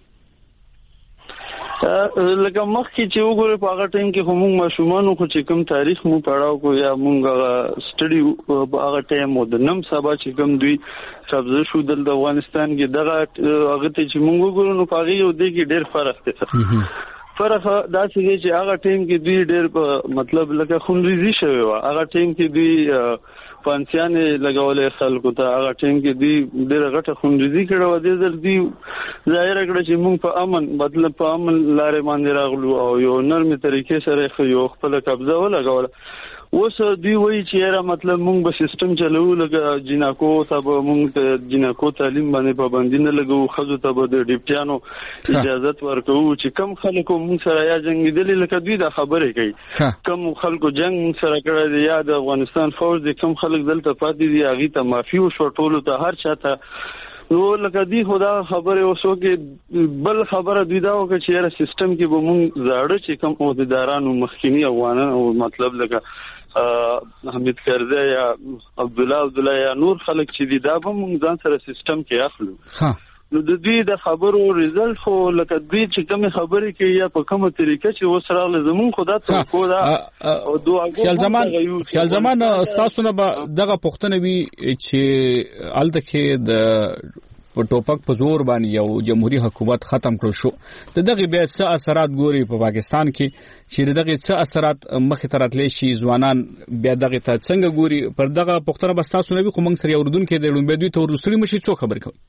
S17: لکه مخکې چې وګورئ په هغه ټایم کې هم ماشومانو خو چې کوم تاریخ مو پڑھاو کو یا مونږ سټډي په هغه ټایم مو د نم سبا چې کوم دوی قبضه شو د افغانستان کې دغه هغه ته چې مونږ وګورو نو په هغه یو دی کې ډېر فرق دی. فرق دا چې هغه ټایم کې دوی ډېر مطلب لکه خونریزي شوی و، هغه ټایم کې دوی پانسیانې لګولې خلکو ته، هغه ټایم کې دوی ډېر غټه خونریزي کړې و. دې ځل دوی ظاهر کړ چې موږ په امن مطلب په امن لارې باندې راغلو او یو نرمي طریقې سره یو خپل قبضه ولګوله. اوس دوی وایي چې یاره مطلب موږ به سیستم چلو، لکه جنکو ته به موږ د جنکو تعلیم باندې پابندي نه لګو، ښځو ته به د ډیپټیانو اجازت ورکوو چې کم خلکو موږ سره یا جنګېدلي، لکه دوی دا خبرې کوي کم خلکو جنګ موږ سره کړی دی یا د افغانستان فوج دی کم خلک دلته پاتې دي هغې ته معافي وشوه ټولو ته هر چا ته. نو لکه دی خدا خبره اوسو کې بل خبره دوی دا وکړه چې یاره سیستم کې به موږ زاړه چې کم عہدیدارانو مخکینی افغانان او مطلب لکه حمید کرزی یا عبدالله یا نور خلک چې دي دا به موږ ځان سره سیستم کې اخلو. نو د دوی د خبرو ریزلټ خو لکه دوی چې کومه خبرې کوي یا په کومه طریقه چې وسراله زمون خدا ته کو دا او دعاګو
S1: خیال زمان تاسو نه دغه پښتنه وی چې الته کې د ټوپک په زور باندې یو جمهوریت حکومت ختم کړل شو، دغه بیا څه اثرات ګوري په پاکستان کې چې دغه څه اثرات مخې ته راتلی شي؟ ځوانان بیا دغه ته څنګه ګوري؟ پر دغه پښتنه بس تاسو نه وی خو موږ سره اردن کې د لومبه دوی ته ورسړي مشي څو خبر کوي؟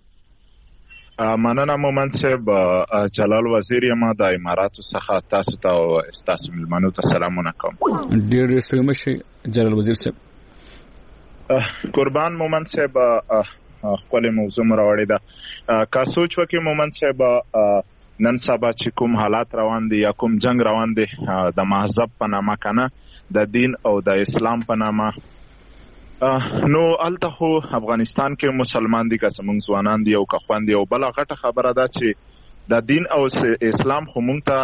S18: مننه مومند صاحب، جلال وزیر یم د اماراتو څخه، تاسو ته او تاسو ملمنو ته سلامونه کوم.
S1: ډېر ستړي مشي جلال وزیر صاحب.
S18: قربان مومند صاحب خپل موضوع راوړی دا کا سوچ وکي مومند صاحب نن سبا چې کوم حالات روان دي یا کوم جنگ روان دي د مذهب په نامه کنه د دین او د اسلام په نامه، نو الته خو افغانستان کې مسلمان دي که زموږ ځوانان دي او که خویندې، او بله غټه خبره ده چې د دین او اسلام خو موږ ته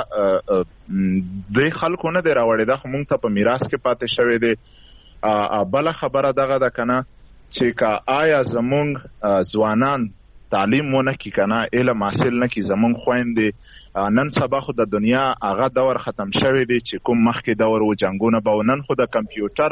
S18: د خلکو نه دی راوړی، دا خو موږ ته په میراث کې پاتې شوی دی. بله خبره دغه ده که نه چې که آیا زموږ ځوانان تعلیم ونه کړي که نه، علم حاصل نه کړي زموږ خویندې، نن سبا خو د دنیا هغه دور ختم شوی دی چې کوم مخکې دور و جنګونه به، نن خو د کمپیوټر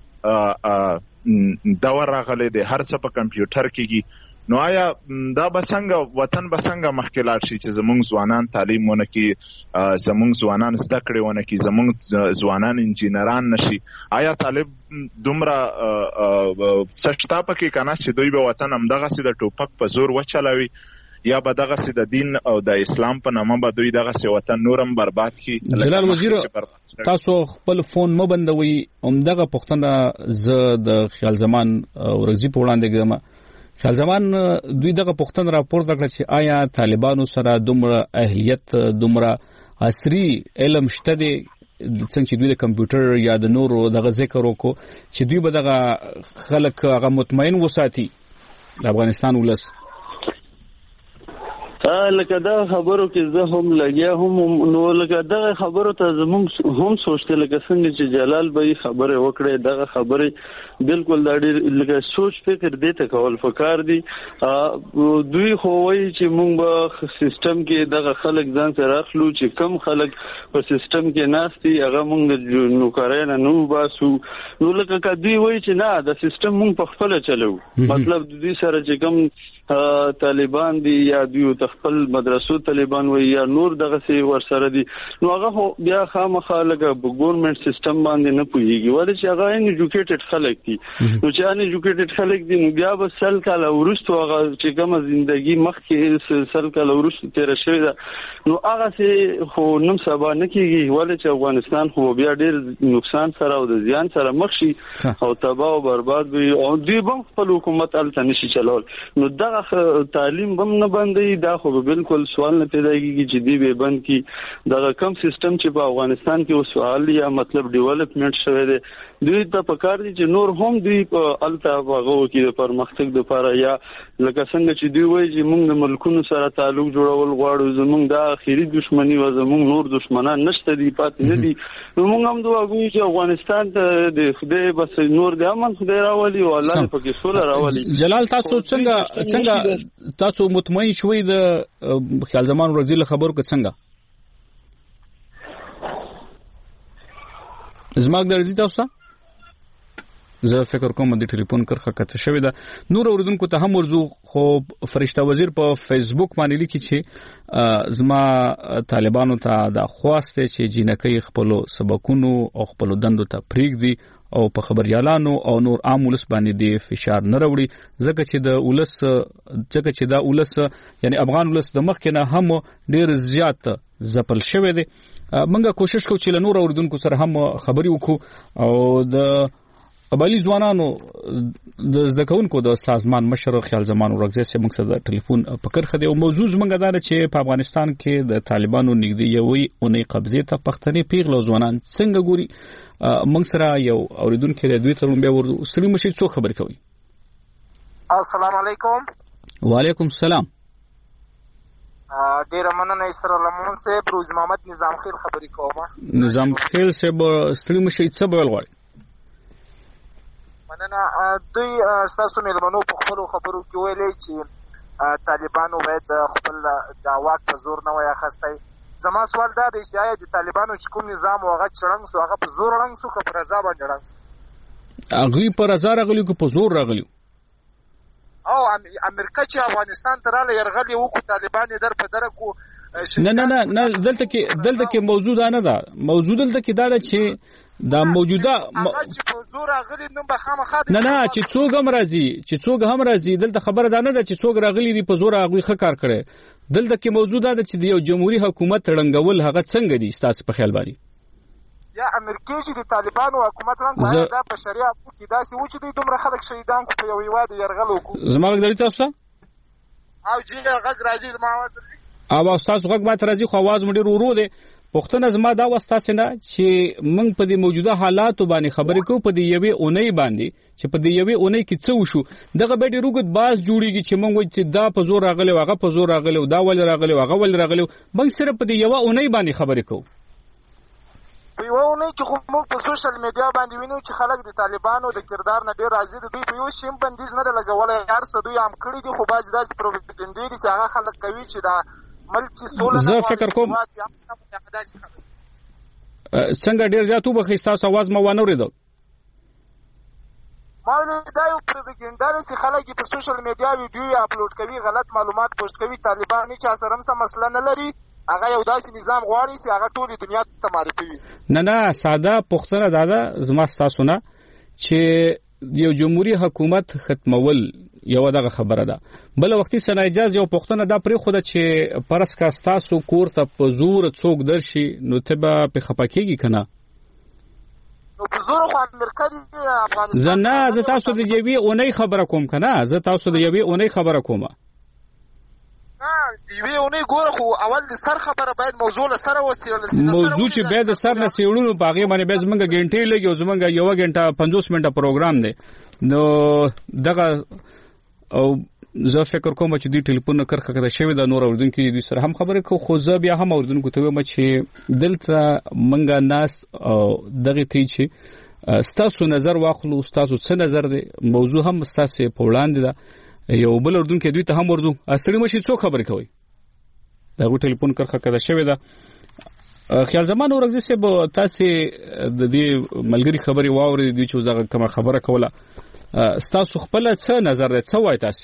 S18: دور راغلی دی، هر څه په کمپیوټر کېږي. نو آیا دا به څنګه وطن به څنګه مخکې لاړ شي چې زموږ ځوانان تعلیم ونه کړي، زموږ ځوانان زده کړې ونه کړي، زموږ ځوانان انجینران نشي؟ آیا طالب دومره څه شته پکې که نه چې دوی به وطن همدغسې د ټوپک په زور وچلوي؟ یا به دغه سي د دین او د اسلام په نامه به دوی دغه سي وطن نورم برباد کړي.
S1: جلال وزیر تاسو خپل فون مو بندوي همدغه پښتنه ز د خیال زمان ورزي په وړاندې ګرځم. خیال زمان دوی دغه پښتنه راپورته کړ چې آیا طالبانو سره دومره اهلیت دومره عصري علم شته دي څنګه چې دوی د کمپیوټر یا د نورو دغه ذکر وکړو چې دوی به دغه خلک هغه مطمئن وساتي د افغانستان ولس.
S17: لکه دا خبرو کې زه هم لګیا هم نو لکه دا خبرو ته زموږ هم سوچته لکه څنګه چې جلال بھائی خبره وکړه دغه خبره بالکل دا ډېر لکه سوچ فکر دې ته کول فکر دي. دوی خو وایي چې موږ به سیستم کې دغه خلک ځان سره اخلو چې کم خلک په سیستم کې ناشتي هغه موږ نوکرانه نو باسو. نو لکه دوی وایي چې نه د سیستم موږ په خپل چلو مطلب دوی سره چې کم طالبان دي یا دوی خپل مدرسو طالبان وي یا نور دغه سي ور سره دي نو هغه بیا خامخا لګه ګورنمنت سیستم باندې نه پوهیږي ولې چې هغه ان ایجوکیټډ خلک دي. نو چې ان ایجوکیټډ خلک دي نو بیا به سل کاله ورستو هغه چې کوم ژوندۍ مخکې سل کاله ورستو تیر شوی دا نو هغه سي خو نم سبا نه کیږي ولې چې افغانستان خو بیا ډېر نقصان سره او د زیان سره مخ شي او تباہ او برباد وي او دوی هم خپل حکومت الته نشي چلول. نو دغه تعلیم هم نه بندي دا خو بالکل سوال نه پیدا کیږي چې دی به بند کی دا کم سیستم چې په افغانستان کې اوس سوال یا مطلب ډیولپمنٹ شوی دی دوی ته پکار دي چې نور هم دوی په الته هغه کې پرمختګ لپاره یا لکه څنګه چې دوی وایي چې موږ د ملکونو سره تعلق جوړول غواړو زموږ د اخیری دښمنی و زموږ نور دښمنان نشته دي پاتې نه دي نو موږ هم دوه غوي چې افغانستان ته د خدای بس نور د امن خدای راولي او الله دې پکې سوله راولي.
S1: جلال تاسو څنګه تاسو مطمئن شوي د خیال زمان ورزي له خبرو کې څنګه زماګ درځي تاسو زه فکر کوم د ټلیفون کرخه کته شوې ده نور اوردونکو ته هم ورزو خو فرشته وزیر په فیسبوک باندې لیکي چې زما طالبانو ته د خواسته چې جنکې خپل سبقونو او خپل دندو ته پریږدي او په خبريالانو او نور عام ولس باندې د فشار نه راوړي ځکه چې دا ولس یعنی افغان ولس د مخ کې نه هم ډیر زیات زپل شوی دی. منګه کوشش کوو چې له نور اوردونکو سره هم خبري وکړو او د قبایلی ځوانانو د زدکونکو د سازمان مشر خیال زمان ورغزي سره موږ سره ټلیفون پکړ خدي او موضوع زمونږ دا چې په افغانستان کې د طالبانو نږدې یوې اونۍ قبضه ته پښتني پیغلو ځوانان څنګه ګوري موږ سره یو اوریدونکو د دوی ترون بیا ورو سړي مشي څو خبر کوي.
S19: السلام علیکم.
S1: وعلیکم السلام.
S19: ډیر مننه سره لمون صاحب روز محمد نظام خیل خبرې کوم.
S1: نظام خیل صاحب سړي مشي څه بول غواړي
S19: مننه دوی تاسو مېلمنو په خپل خبرو کې ویلي چې طالبانو باید خپل د واک په زور نه وای اخیستی. زما سوال دا دی چې د طالبانو چې کوم نظام هغه چړنګ سو هغه په زور رنګ سو که په رضا باندې رنګ سو
S1: هغه په رضا راغلی که په زور راغلی
S19: او امریکا چې افغانستان ته رااله يرغلي وکړو طالبان در په در کو
S1: نه دلته کې موضوع دا نه ده موضوع دلته کې دا ده چې دا موجوده نه چې څوک هم راځي دلته خبره ده نه ده چې څوک راغلي دي په زور هغه ښه کار کړي. دلته کې موضوع دا ده چې د یو جمهوریت حکومت رنګول هغه څنګه دي تاسو په خیال باندې
S19: یا امریکا چې د طالبانو حکومت رنګ دا په شریعت کې دا چې و چې دومره خلک شهیدان کو په یو یواد يرغل وکړو
S1: زموږ درې تاسو
S19: او چې غږ راځي ما واځي
S1: او تاسو غږ ماته راځي خو आवाज مډیر ورو دی پښتنه زما دا واسطه نه چې موږ په دې موجوده حالات باندې خبرې کوو په دې یوې اونۍ باندې چې په دې یوې اونۍ کې څه وشو دغه به ډېر وګت باز جوړیږي چې موږ چې دا په زور راغلی هغه په زور راغلی دا ول راغلی هغه ول راغلی موږ صرف په دې یوه اونۍ باندې خبرې کوو.
S19: په یوه اونۍ کې خو موږ په سوشل میډیا باندې وینو چې خلک د طالبانو د کردار نه ډېر راضي دي. دوی په یو شی بندیز نه لګولی هر څه دوی هم کړي دي خو بعضې داسې پروپاګنډې دي چې هغه خلک کوي چې دا
S1: زه فکر کوم څنګه ډیر زیات وبخښ تاسو आवाज ما ونه اوریدو
S19: ما دا یو پروپاګاندا چې خلک په سوشل میډیا ویډیو اپلوډ کوي غلط معلومات پوسټ کوي طالبان چې سره هم مسله نه لري هغه یو داسې نظام غواړي چې هغه ټول دنیا ته معرفي وي.
S1: نه ساده پښتنه دادا زما تاسو نه چې یو جمهوریت حکومت ختمول یو دغه خبره ده. بل وختي سنا اجازه یو پښتنه دا پرې خو ده چې پرس کا تاسو کور ته په زور څوک درشي نو تبه په خپکیږي کنه.
S19: نو په زور خو امریکا دی افغانستان
S1: زنه زه تاسو د یوې اونۍ خبره کوم کنه، زه تاسو د یوې اونۍ خبره کوم.
S19: دیوی اونې ګوره خو اول د سر خبره باید موضوع له سره وسیل
S1: موضوع چې باید د سر نه سیړونو باغې باندې باید زمونږ غنټې لګي او زمونږ یو غنټه 50 منټه پروګرام دی. نو دغه او زه فکر کوم چې دوی ټلیفون کرخه کړه شوی د نور اوردونکو دوی سره هم خبره کو، خو زه بیا هم اوردونکو ته وایم چې دلته منګه ناس دغه تی چې ستاسو نظر واخلو، ستاسو څه نظر دی، موضوع هم ستاسو په وړاندې ده. یو بل اردوونکو دوی ته هم ورځو اصلي مشي څو خبرې کوي دا ټلیفون کرخه کړه شوی ده. خیال زمان ورغزي سه به تاسو د دې ملګری خبري واوري دوی چې زغه کومه خبره کوله ستاسو خپل څه نظر دی، څه وای تاسو؟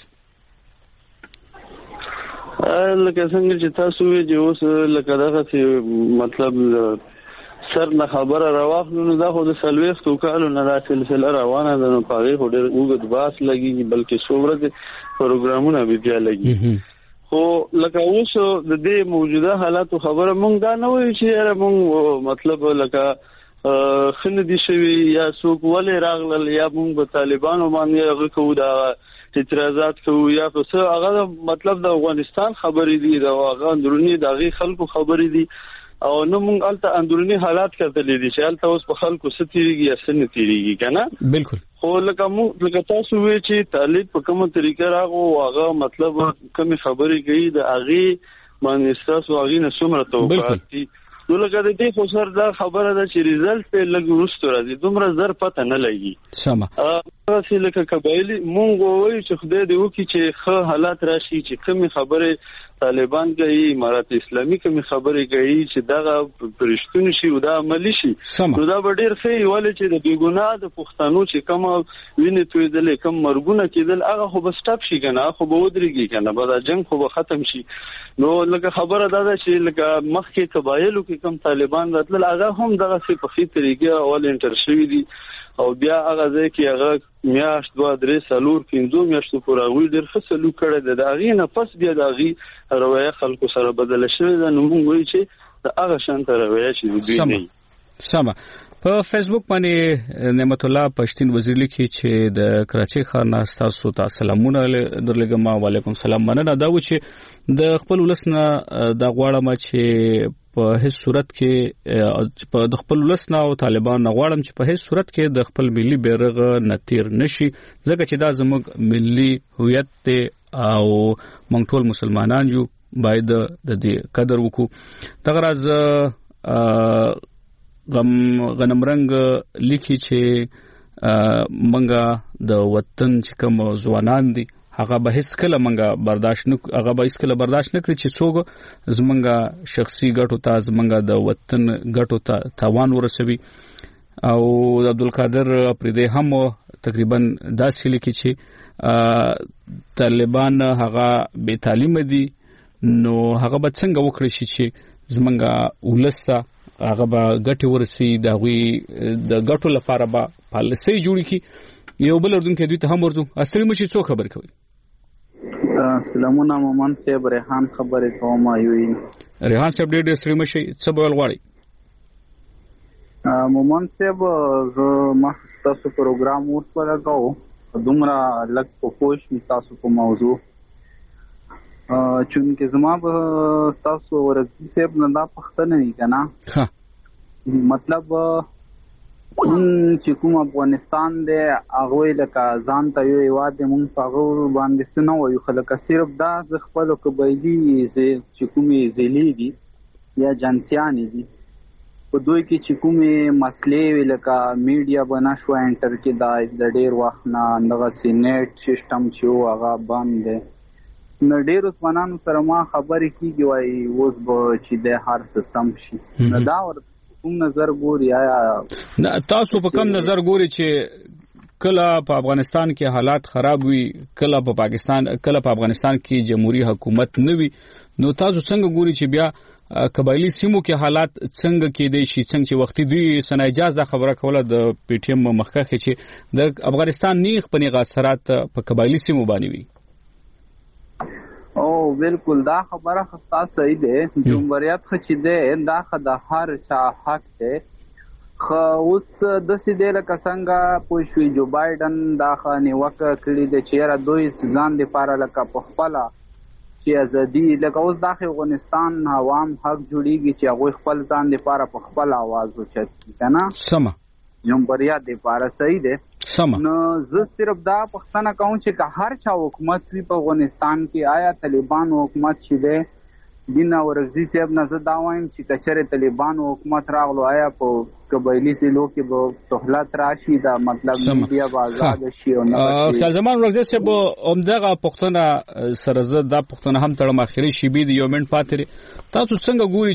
S17: لکه څنګه چې تاسو وی چې اوس لکه دغه چې مطلب سر نه خبره راوخلو نو دا خو د سلويختو کالو نه دا سلسله روانه ده، نو پاره خو ډېر وګد باس لګي بلکې څومره پروګرامونه بیا لګي. خو لکه اوس د دې موجوده حالاتو خبره مونږ دا نه وایو چې مونږ مطلب لکه خل دي شوی یا څوک ولې راغلل یا مونږ په طالبانو باندې هغه کوو دا اعتراضات کوو یا څه هغه مطلب د افغانستان خبرې دي، دا هغه اندرونی دغه خلکو خبرې دي او نو مونږ الته اندرونی حالات کتلې دي چې الته اوس په خلکو ستیریږي یا سن تیریږي کنه. بالکل. خو لکه تاسو وی چې طالب په کومه طریقه راغو هغه مطلب کومه خبرې کوي د هغه باندې تاسو هغه نه څومره توقعات دي. نو لکه د دې خو سر دا خبره ده چې ریزلټ په لګ ورستو راځي دومره زر پته نه لګي. سم. تاسو لکه قبایلی مونږ وایو چې خدای دې وکړي چې ښه حالات راشي چې کومه خبره طالبان کوي، امارات اسلامي کومه خبرې کوي چې دغه پرشتون شي او دا عملی شي. نو دا ډېر ښه ویل چې د بیګناه د پښتنو چې کوم وینې تویدل کوم مرګونه کېدل هغه خو بس ټاپ شي کنه، خو به ودرېږي کنه، به دا جنگ خو به ختم شي. نو لکه خبره دا ده چې لکه مخکې قبایلو کې کوم طالبان راتلل هغه هم دغه څه په خې طریقې اول انټر شوي دي او بیا هغه ځای کې هغه میاشت 2 3 4 5 میاشتو پورې وی ډېر ښه سلوک کړی دی. د هغې نه پس بیا د هغې رویه خلکو سره بدله شوې ده. نو موږ وایو چې د هغه شانته رویه چې د دوی نه وي. سمه. په فیسبوک باندې نعمت الله پښتين وزیر لیکي چې د کراچۍ ښار نه تاسو ته سلامونه درلګم. وعلیکم السلام. مننه دا و چې د خپل ولسنه د غواړم چې په هیڅ صورت کې په د خپل ولسنه او طالبان غواړم چې په هیڅ صورت کې د خپل ملي بیرغ نتیر نشي، ځکه چې دا زموږ ملي هویت دی او موږ ټول مسلمانان یو، باید د دې قدر وکړو. دغه راز غنمرنګ لیکي چې منګه د وطن چې کوم ځوانان دي هغه به هیڅ کله منګه برداشت نه کړي چې څوک زمونږه شخصي ګټو ته زمونږه د وطن ګټو ته تاوان ورسوي. او عبدالقادر پردې هم تقریبا داسې لیکي چې طالبان هغه بې تعلیم دي، نو هغه به څنګه وکړي شي چې زمونږه ولسته هغه به ګټي ورسي، د غوي د ګټو لپاره به پالیسي جوړي کی. یو بل اردوونکو دوی ته هم ورځو اصلي مشي څو خبر کوي.
S20: سلامونه مومن صاحب، ریحان خبرې کوم. ایوي
S1: ریحان صاحب ډېر اصلي مشي څه بول غواړي؟
S20: مومن صاحب زه ما تاسو پروګرام ورته لګاو دومره لږ په پوښ می تاسو په موضوع چونکه زما به تاسو ورته صاحب نه دا پښتنه نه کنه. مطلب چې کوم افغانستان دی هغه لکه ځان ته یو هیواد دی، مونږ په هغه باندې څه نه وایو، خو لکه صرف دا زه خپلو قبایلي چې کومې ضلعې دي یا جنسیانې دي په دوی کې چې کومې مسلې وي لکه میډیا به نه شوه انټر کېدای د ډېر وخت نه، دغسې نیټ سیسټم چې و هغه بند دی. نو ډېرو ځوانانو سره ما خبرې کېږي وایي اوس به چې دی هر څه سم شي. نو دا ورته کوم نظر ګوري؟ آیا
S1: تاسو په کوم نظر ګوري چې کله په افغانستان کې حالات خراب وي، کله په افغانستان کې جمهوریت حکومت نه وي، نو تاسو څنګه ګوري چې بیا قبایلی سیمو کې حالات څنګه کېدای شي څنګه چې وختي دوی سنایجاز دا خبره کوله د پی ټی ایم مخکخه چې د افغانستان نیغ په نیغه اثرات په قبایلی سیمو باندې وي.
S20: او بالکل دا خبره خستا صحیح ده. جمهوریت خچ ده دا د هر چا حق ده. خو اوس د سیده لکه څنګه پوښوي جو بایدن دا خاني وک کړی د چیرې دوی ځان د پاره لکه په خپل چې ازادي لکه اوس د افغانستان عوام حق جوړیږي چې هغه خپل ځان د پاره په خپل आवाज وچت کنه
S1: سم
S20: جمهوریت د پاره صحیح ده
S1: سم.
S20: نو زه صرف دا پښتنه کوم چې هر چا حکومت وی په افغانستان کې آیا طالبان حکومت شي ده دینا ورغزي صاحب نه زه دا وایم چې کچره طالبان حکومت راغلو آیا په قبایلی سیلو کې به سہولت راشي دا مطلب میډیا آزاد شي او نه
S1: خپل زمان ورغزي صاحب اومدغه پښتنه سره زه دا پښتنه هم تړم اخري شي بي د یو منټ پاتې تاسو څنګه ګوري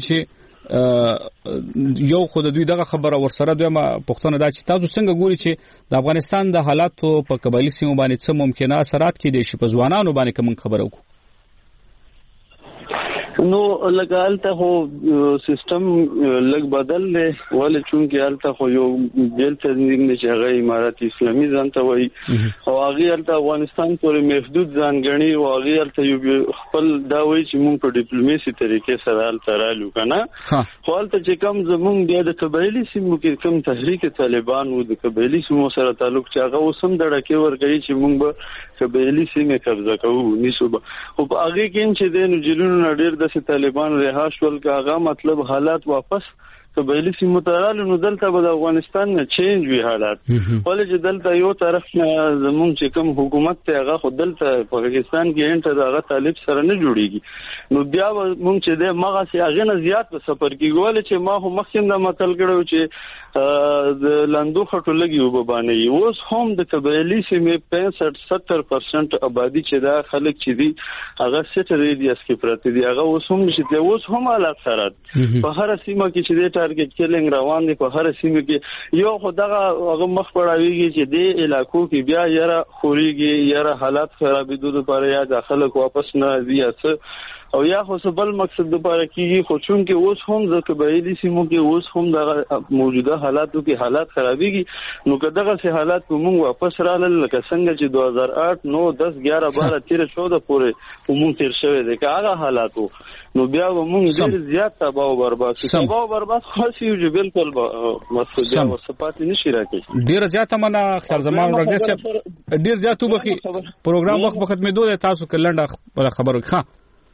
S1: چې یو خود دوی دغه خبره ورسره دویمه پښتنه دا چې تاسو څنګه ګوري چې د افغانستان د حالاتو په قبایلی سیمو باندې څه ممکنه اثرات کې دي شي په ځوانانو باندې کوم خبره وکړو.
S17: نو لګال ته هو سیستم لګ بدل له ولې چونکه الته خو یو جیل تنظیم نشي هغه امارات اسلامي ځانته وای او هغه الته افغانستان پورې محدود ځانګړي او هغه الته یو خپل دا وای چې موږ په ډیپلوماسي طریقې سره الته رالو کنه خو الته چې کوم زمونږ د قبایلی سیمو کې کوم تحریک طالبان وو د قبایلی سیمو سره تعلق چې هغه اوسم دړکې ورګي چې موږ به قبایلی سیمه قبضه کوو نیسو به او هغه کې چې د نجلونو ډېر د طالبان رها شول کاغه مطلب حالات واپس قبایلی سیمو ته رالو نو دلته به د افغانستان نه چینج وی حالات ولې چې دلته یو طرف نه زمونږ چې کوم حکومت ته هغه خود دلته پاکستان کې انټر هغه طالب سره نه جوړیږي نو بیا مونږ چې د مغه سي هغه نه زیات په سفر کې ګول چې ما هم مخکې د متل کړو چې د لاندو خټو لګي وبانه اوس هم د قبایلی سیمې 65-70% آبادی چې دا خلک چې دي هغه سټ ریډیاس کې پراته دي هغه اوس هم چې اوس هم حالات سره په هر سیمه کې چې ټارګټ کیلینګ روان دي په هر سیمه کې یو خدغه هغه مخ پړاویږي چې د علاقو کې بیا یاره خوريږي یاره حالات خرابېدو لپاره یا داخله واپس نه زیات او یا خو بل مقصد لپاره کیږي خو چون کې اوس هم د قبایلی سیمو کې اوس هم د موجوده حالاتو کې حالات خرابېږي نو کداغه سه حالات موږ واپس رالل لکه څنګه چې 2008 9 10 11 12 13 14 پورې موږ تیر شوی دی هغه حالاتو نو بیا موږ ډیر زیات تباہ او برباد تباہ او برباد خاص یو چې بالکل مسؤلیت او صفات نشي راکې
S1: ډیر زیات منه خپل زمان ورګسته ډیر زیات وبخي پروګرام وخت په ختمېدو ده تاسو کلنډه خبرو ښه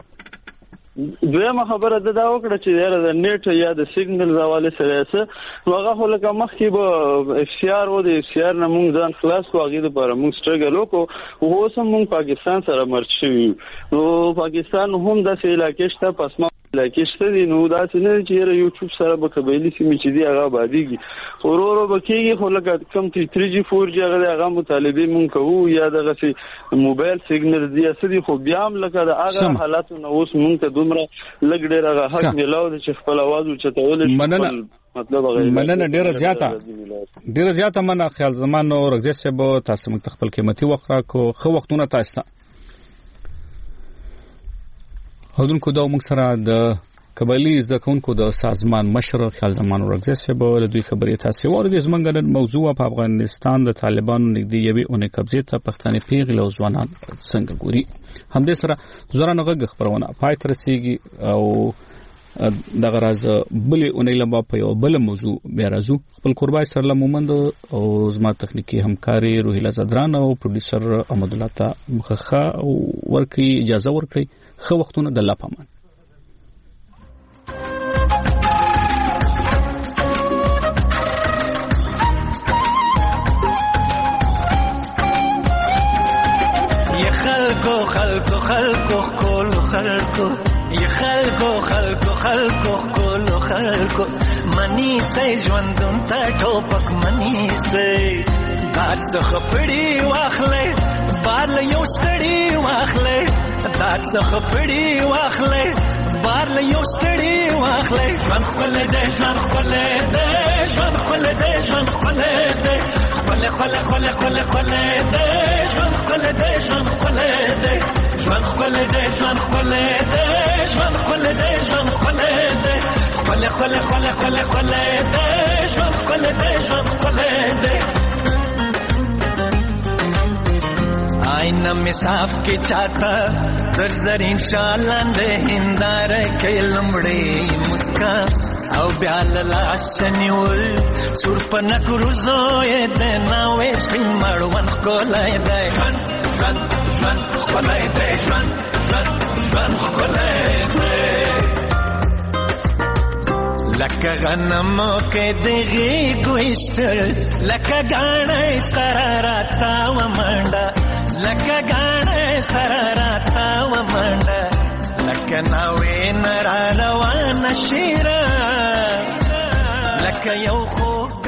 S17: دویمه خبره ده دا وکړه چې یاره د نیټ یا د سیګنل حواله سره څه هغه خو لکه مخکې به اف سی آر او د اف سی آر نه موږ ځان خلاص کو هغه لپاره موږ سټرګل وکړو او اوس موږ پاکستان سره مرچ شو نو پاکستان هم د علاقې شته پسما علاقې شته دي نو دا څنګه چې یوټیوب سره به قبایلی سیمې چې دی هغه بادیږي ورورو بکیږي خو لکه کم 3G 4G هغه مطالبه مونږ کوو یا دغه سي موبایل سیګنل دی اسدي خو بیا هم لکه هغه حالاتو نو اوس مونږ ته دومره لګ ډیر هغه حق ملاو چې خپل आवाज وچتول
S1: مطلب مننه ډیره زیاته مننه خیال زمان نو ورګزه سبو تاسو مخ خپل قیمتي وخت راکو خو وختونه تاسو هودونکو دا موږ سره د قبایلی زده کوونکو د سازمان مشر خیال زمان ورګزه سبو له دوی خبرې تاسو ورته زمونږ نن موضوع په افغانستان د طالبانو نږدې یوې اونۍ قبضې ته پښتني پیغلې او ځوانان څنګه ګوري همدې سره زورانه غږ خبرونه پای تر رسیږي او دغه راز بلې اونۍ لمبا په یو بل موضوع بیا راځو خپل قربای سره لمومند او زما تخنیکی همکاري روحیلا زدران او پروډوسر احمد الله تا مخخه او ورکی اجازه ورکړي خو وختونه د الله پامان
S21: خلقو خلقو منی سي ژوندون تا ټوپک منی سي دات څخه پړی واخلې بار له یو ستړي واخلې دات څخه پړی واخلې بار له یو ستړي واخلې ژوند خپل دې ژوند خپل دې ژوند خپل دې ژوند خپل دې خپل خپل خپل خپل خپل دې ژوند خپل دې ژوند خپل دې ژوند خپل دې ژوند خپل دې ژوند خپل دې ژوند خپل خله خله خله خله خله دې ژوند خله دې ژوند خله دې آئینه می صاف کې چاته در زرین شالاندې هندار کې لمړې مسکا او بیا لاسنیول سور پنک روزوې دې ناوې سپین مړون کولای دې ژوند ژوند ژوند کولای دې ژوند ژوند ژوند کولای دې لکه غنمو کې دغه ګوشتل لکه غاڼې سره راتا و منډه لکه غاڼې سره راتا و منډه لکه ناوې نرا روان شیره لکه یو خوب